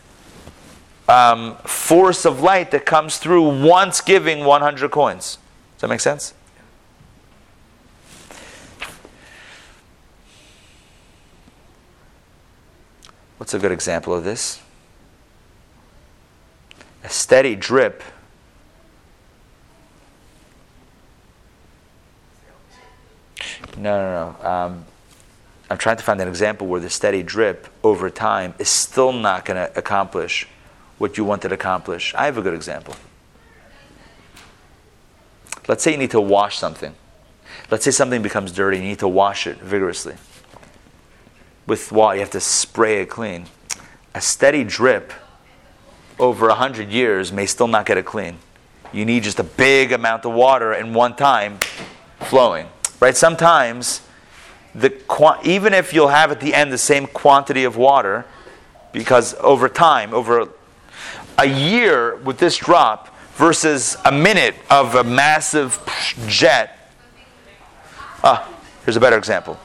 Um, force of light that comes through once giving one hundred coins. Does that make sense? What's a good example of this? A steady drip no no no um, I'm trying to find an example where the steady drip over time is still not going to accomplish what you want to accomplish. I have a good example. Let's say you need to wash something. Let's say something becomes dirty. You need to wash it vigorously. With water, you have to spray it clean. A steady drip over a hundred years may still not get it clean. You need just a big amount of water in one time flowing. Right? Sometimes, the even if you'll have at the end the same quantity of water, because over time, over a year with this drop versus a minute of a massive jet. Ah, here's a better example.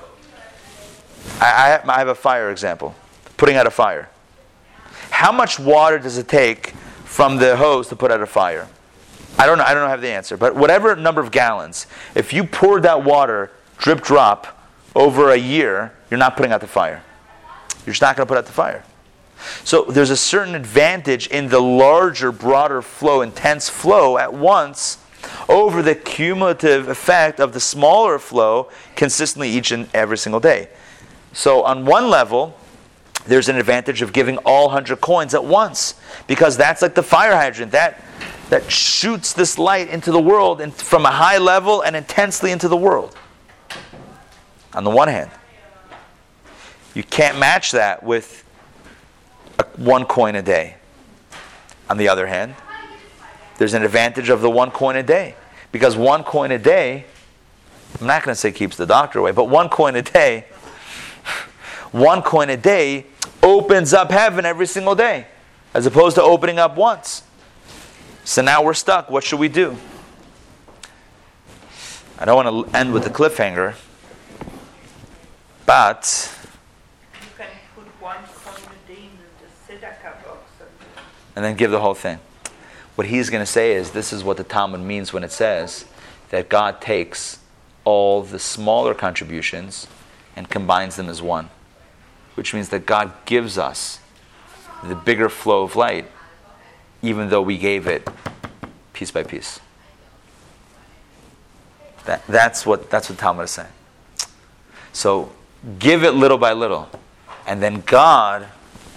I, I have a fire example. Putting out a fire. How much water does it take from the hose to put out a fire? I don't know. I don't have the answer. But whatever number of gallons, if you poured that water, drip drop, over a year, you're not putting out the fire. You're just not going to put out the fire. So there's a certain advantage in the larger, broader flow, intense flow at once over the cumulative effect of the smaller flow consistently each and every single day. So on one level, there's an advantage of giving all one hundred coins at once, because that's like the fire hydrant that that shoots this light into the world and from a high level and intensely into the world. On the one hand, you can't match that with a, one coin a day. On the other hand, there's an advantage of the one coin a day, because one coin a day, I'm not going to say keeps the doctor away, but one coin a day, one coin a day opens up heaven every single day, as opposed to opening up once. So now we're stuck. What should we do? I don't want to end with a cliffhanger, but You can put one coin a day in the tzedakah box. and then give the whole thing. What he's going to say is, this is what the Talmud means when it says that God takes all the smaller contributions and combines them as one, which means that God gives us the bigger flow of light, even though we gave it piece by piece. That, that's what that's what Talmud is saying. So give it little by little, and then God.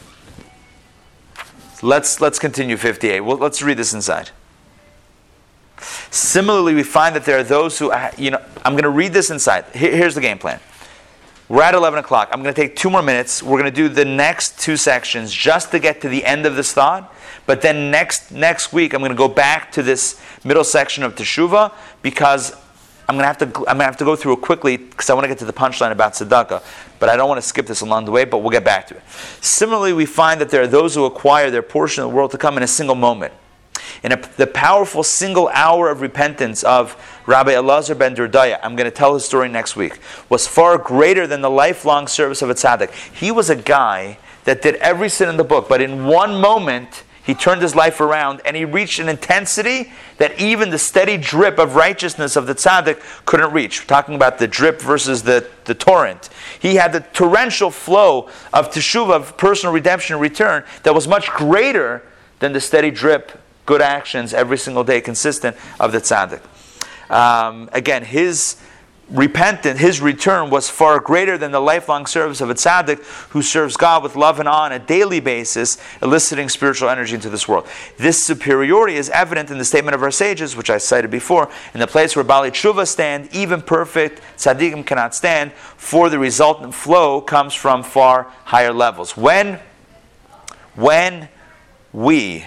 Let's let's continue fifty-eight. Well, let's read this inside. Similarly, we find that there are those who, you know, I'm going to read this inside. Here, here's the game plan. We're at eleven o'clock. I'm going to take two more minutes. We're going to do the next two sections just to get to the end of this thought. But then next next week, I'm going to go back to this middle section of Teshuvah, because I'm going to have to I'm going to have to go through it quickly, because I want to get to the punchline about tzedakah. But I don't want to skip this along the way, but we'll get back to it. Similarly, we find that there are those who acquire their portion of the world to come in a single moment. In a, the powerful single hour of repentance of Rabbi Elazar ben Durdaya, I'm going to tell his story next week, was far greater than the lifelong service of a tzaddik. He was a guy that did every sin in the book, but in one moment, he turned his life around and he reached an intensity that even the steady drip of righteousness of the tzaddik couldn't reach. We're talking about the drip versus the, the torrent. He had the torrential flow of teshuvah, of personal redemption and return, that was much greater than the steady drip, good actions every single day, consistent, of the tzaddik. Um, again, his repentance, his return was far greater than the lifelong service of a tzaddik who serves God with love and awe on a daily basis, eliciting spiritual energy into this world. This superiority is evident in the statement of our sages, which I cited before, in the place where Baalei Tshuva stand, even perfect tzaddikim cannot stand, for the resultant flow comes from far higher levels. When, when we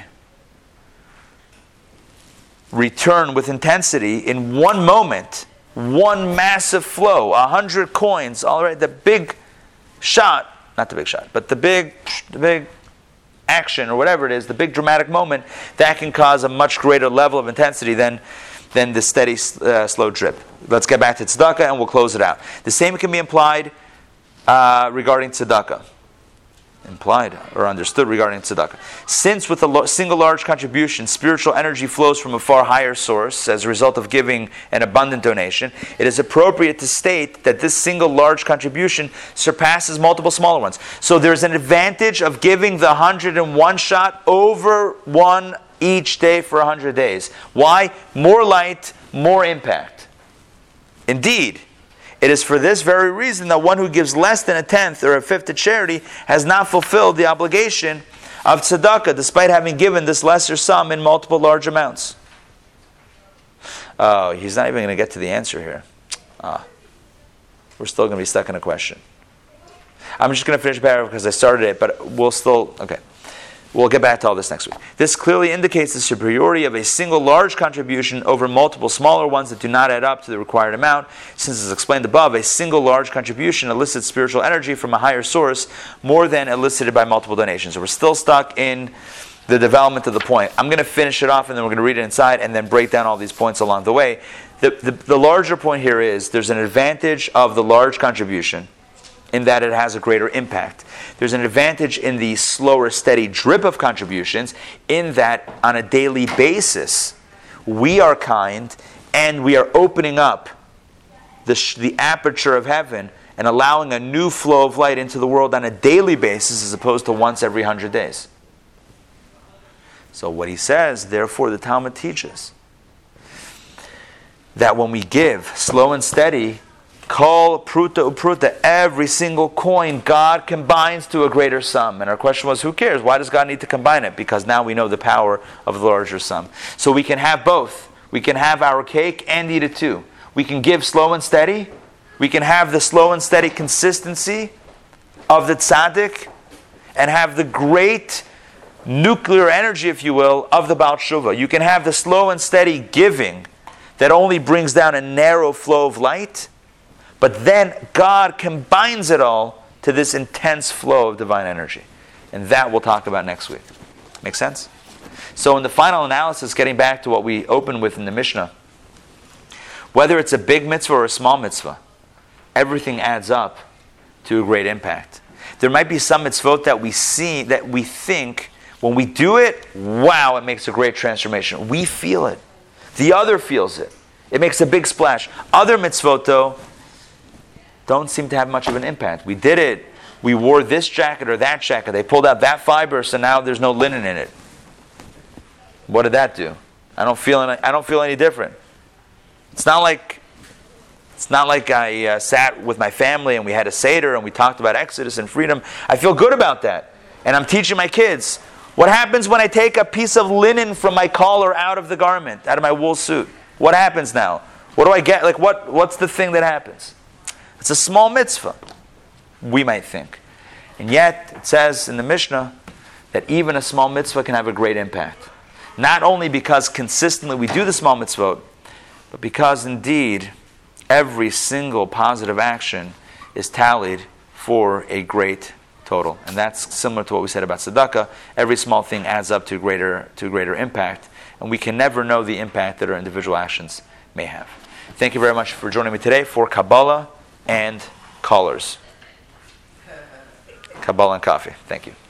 return with intensity in one moment, one massive flow, a hundred coins, all right, the big shot, not the big shot, but the big, the big action or whatever it is, the big dramatic moment, that can cause a much greater level of intensity than, than the steady, uh, slow drip. Let's get back to tzedakah and we'll close it out. The same can be implied uh, regarding tzedakah. Implied or understood regarding tzedakah. Since with a lo- single large contribution, spiritual energy flows from a far higher source as a result of giving an abundant donation, it is appropriate to state that this single large contribution surpasses multiple smaller ones. So there's an advantage of giving the one hundred and one shot over one each day for one hundred days. Why? More light, more impact. Indeed, it is for this very reason that one who gives less than a tenth or a fifth to charity has not fulfilled the obligation of tzedakah, despite having given this lesser sum in multiple large amounts. Oh, he's not even going to get to the answer here. Ah, we're still going to be stuck in a question. I'm just going to finish the paragraph because I started it, but we'll still, okay. We'll get back to all this next week. This clearly indicates the superiority of a single large contribution over multiple smaller ones that do not add up to the required amount. Since as explained above, a single large contribution elicits spiritual energy from a higher source more than elicited by multiple donations. So we're still stuck in the development of the point. I'm going to finish it off and then we're going to read it inside and then break down all these points along the way. The, the, the larger point here is there's an advantage of the large contribution in that it has a greater impact. There's an advantage in the slower, steady drip of contributions in that on a daily basis, we are kind and we are opening up the, sh- the aperture of heaven and allowing a new flow of light into the world on a daily basis as opposed to once every hundred days. So what he says, therefore the Talmud teaches that when we give slow and steady, Kol pruta upruta, every single coin God combines to a greater sum. And our question was, who cares? Why does God need to combine it? Because now we know the power of the larger sum. So we can have both. We can have our cake and eat it too. We can give slow and steady. We can have the slow and steady consistency of the tzaddik and have the great nuclear energy, if you will, of the Baal Tshuva. You can have the slow and steady giving that only brings down a narrow flow of light. But then God combines it all to this intense flow of divine energy. And that we'll talk about next week. Make sense? So in the final analysis, getting back to what we opened with in the Mishnah, whether it's a big mitzvah or a small mitzvah, everything adds up to a great impact. There might be some mitzvot that we see, that we think, when we do it, wow, it makes a great transformation. We feel it. The other feels it. It makes a big splash. Other mitzvot, though, don't seem to have much of an impact. We did it. We wore this jacket or that jacket. They pulled out that fiber, so now there's no linen in it. What did that do? I don't feel any, I don't feel any different. It's not like it's not like I uh, sat with my family and we had a seder and we talked about Exodus and freedom. I feel good about that, and I'm teaching my kids. What happens when I take a piece of linen from my collar out of the garment, out of my wool suit? What happens now? What do I get? Like what? What's the thing that happens? It's a small mitzvah, we might think. And yet, it says in the Mishnah that even a small mitzvah can have a great impact. Not only because consistently we do the small mitzvot, but because indeed every single positive action is tallied for a great total. And that's similar to what we said about tzedakah. Every small thing adds up to greater, to greater impact. And we can never know the impact that our individual actions may have. Thank you very much for joining me today for Kabbalah and callers. Kabbalah and coffee. Thank you.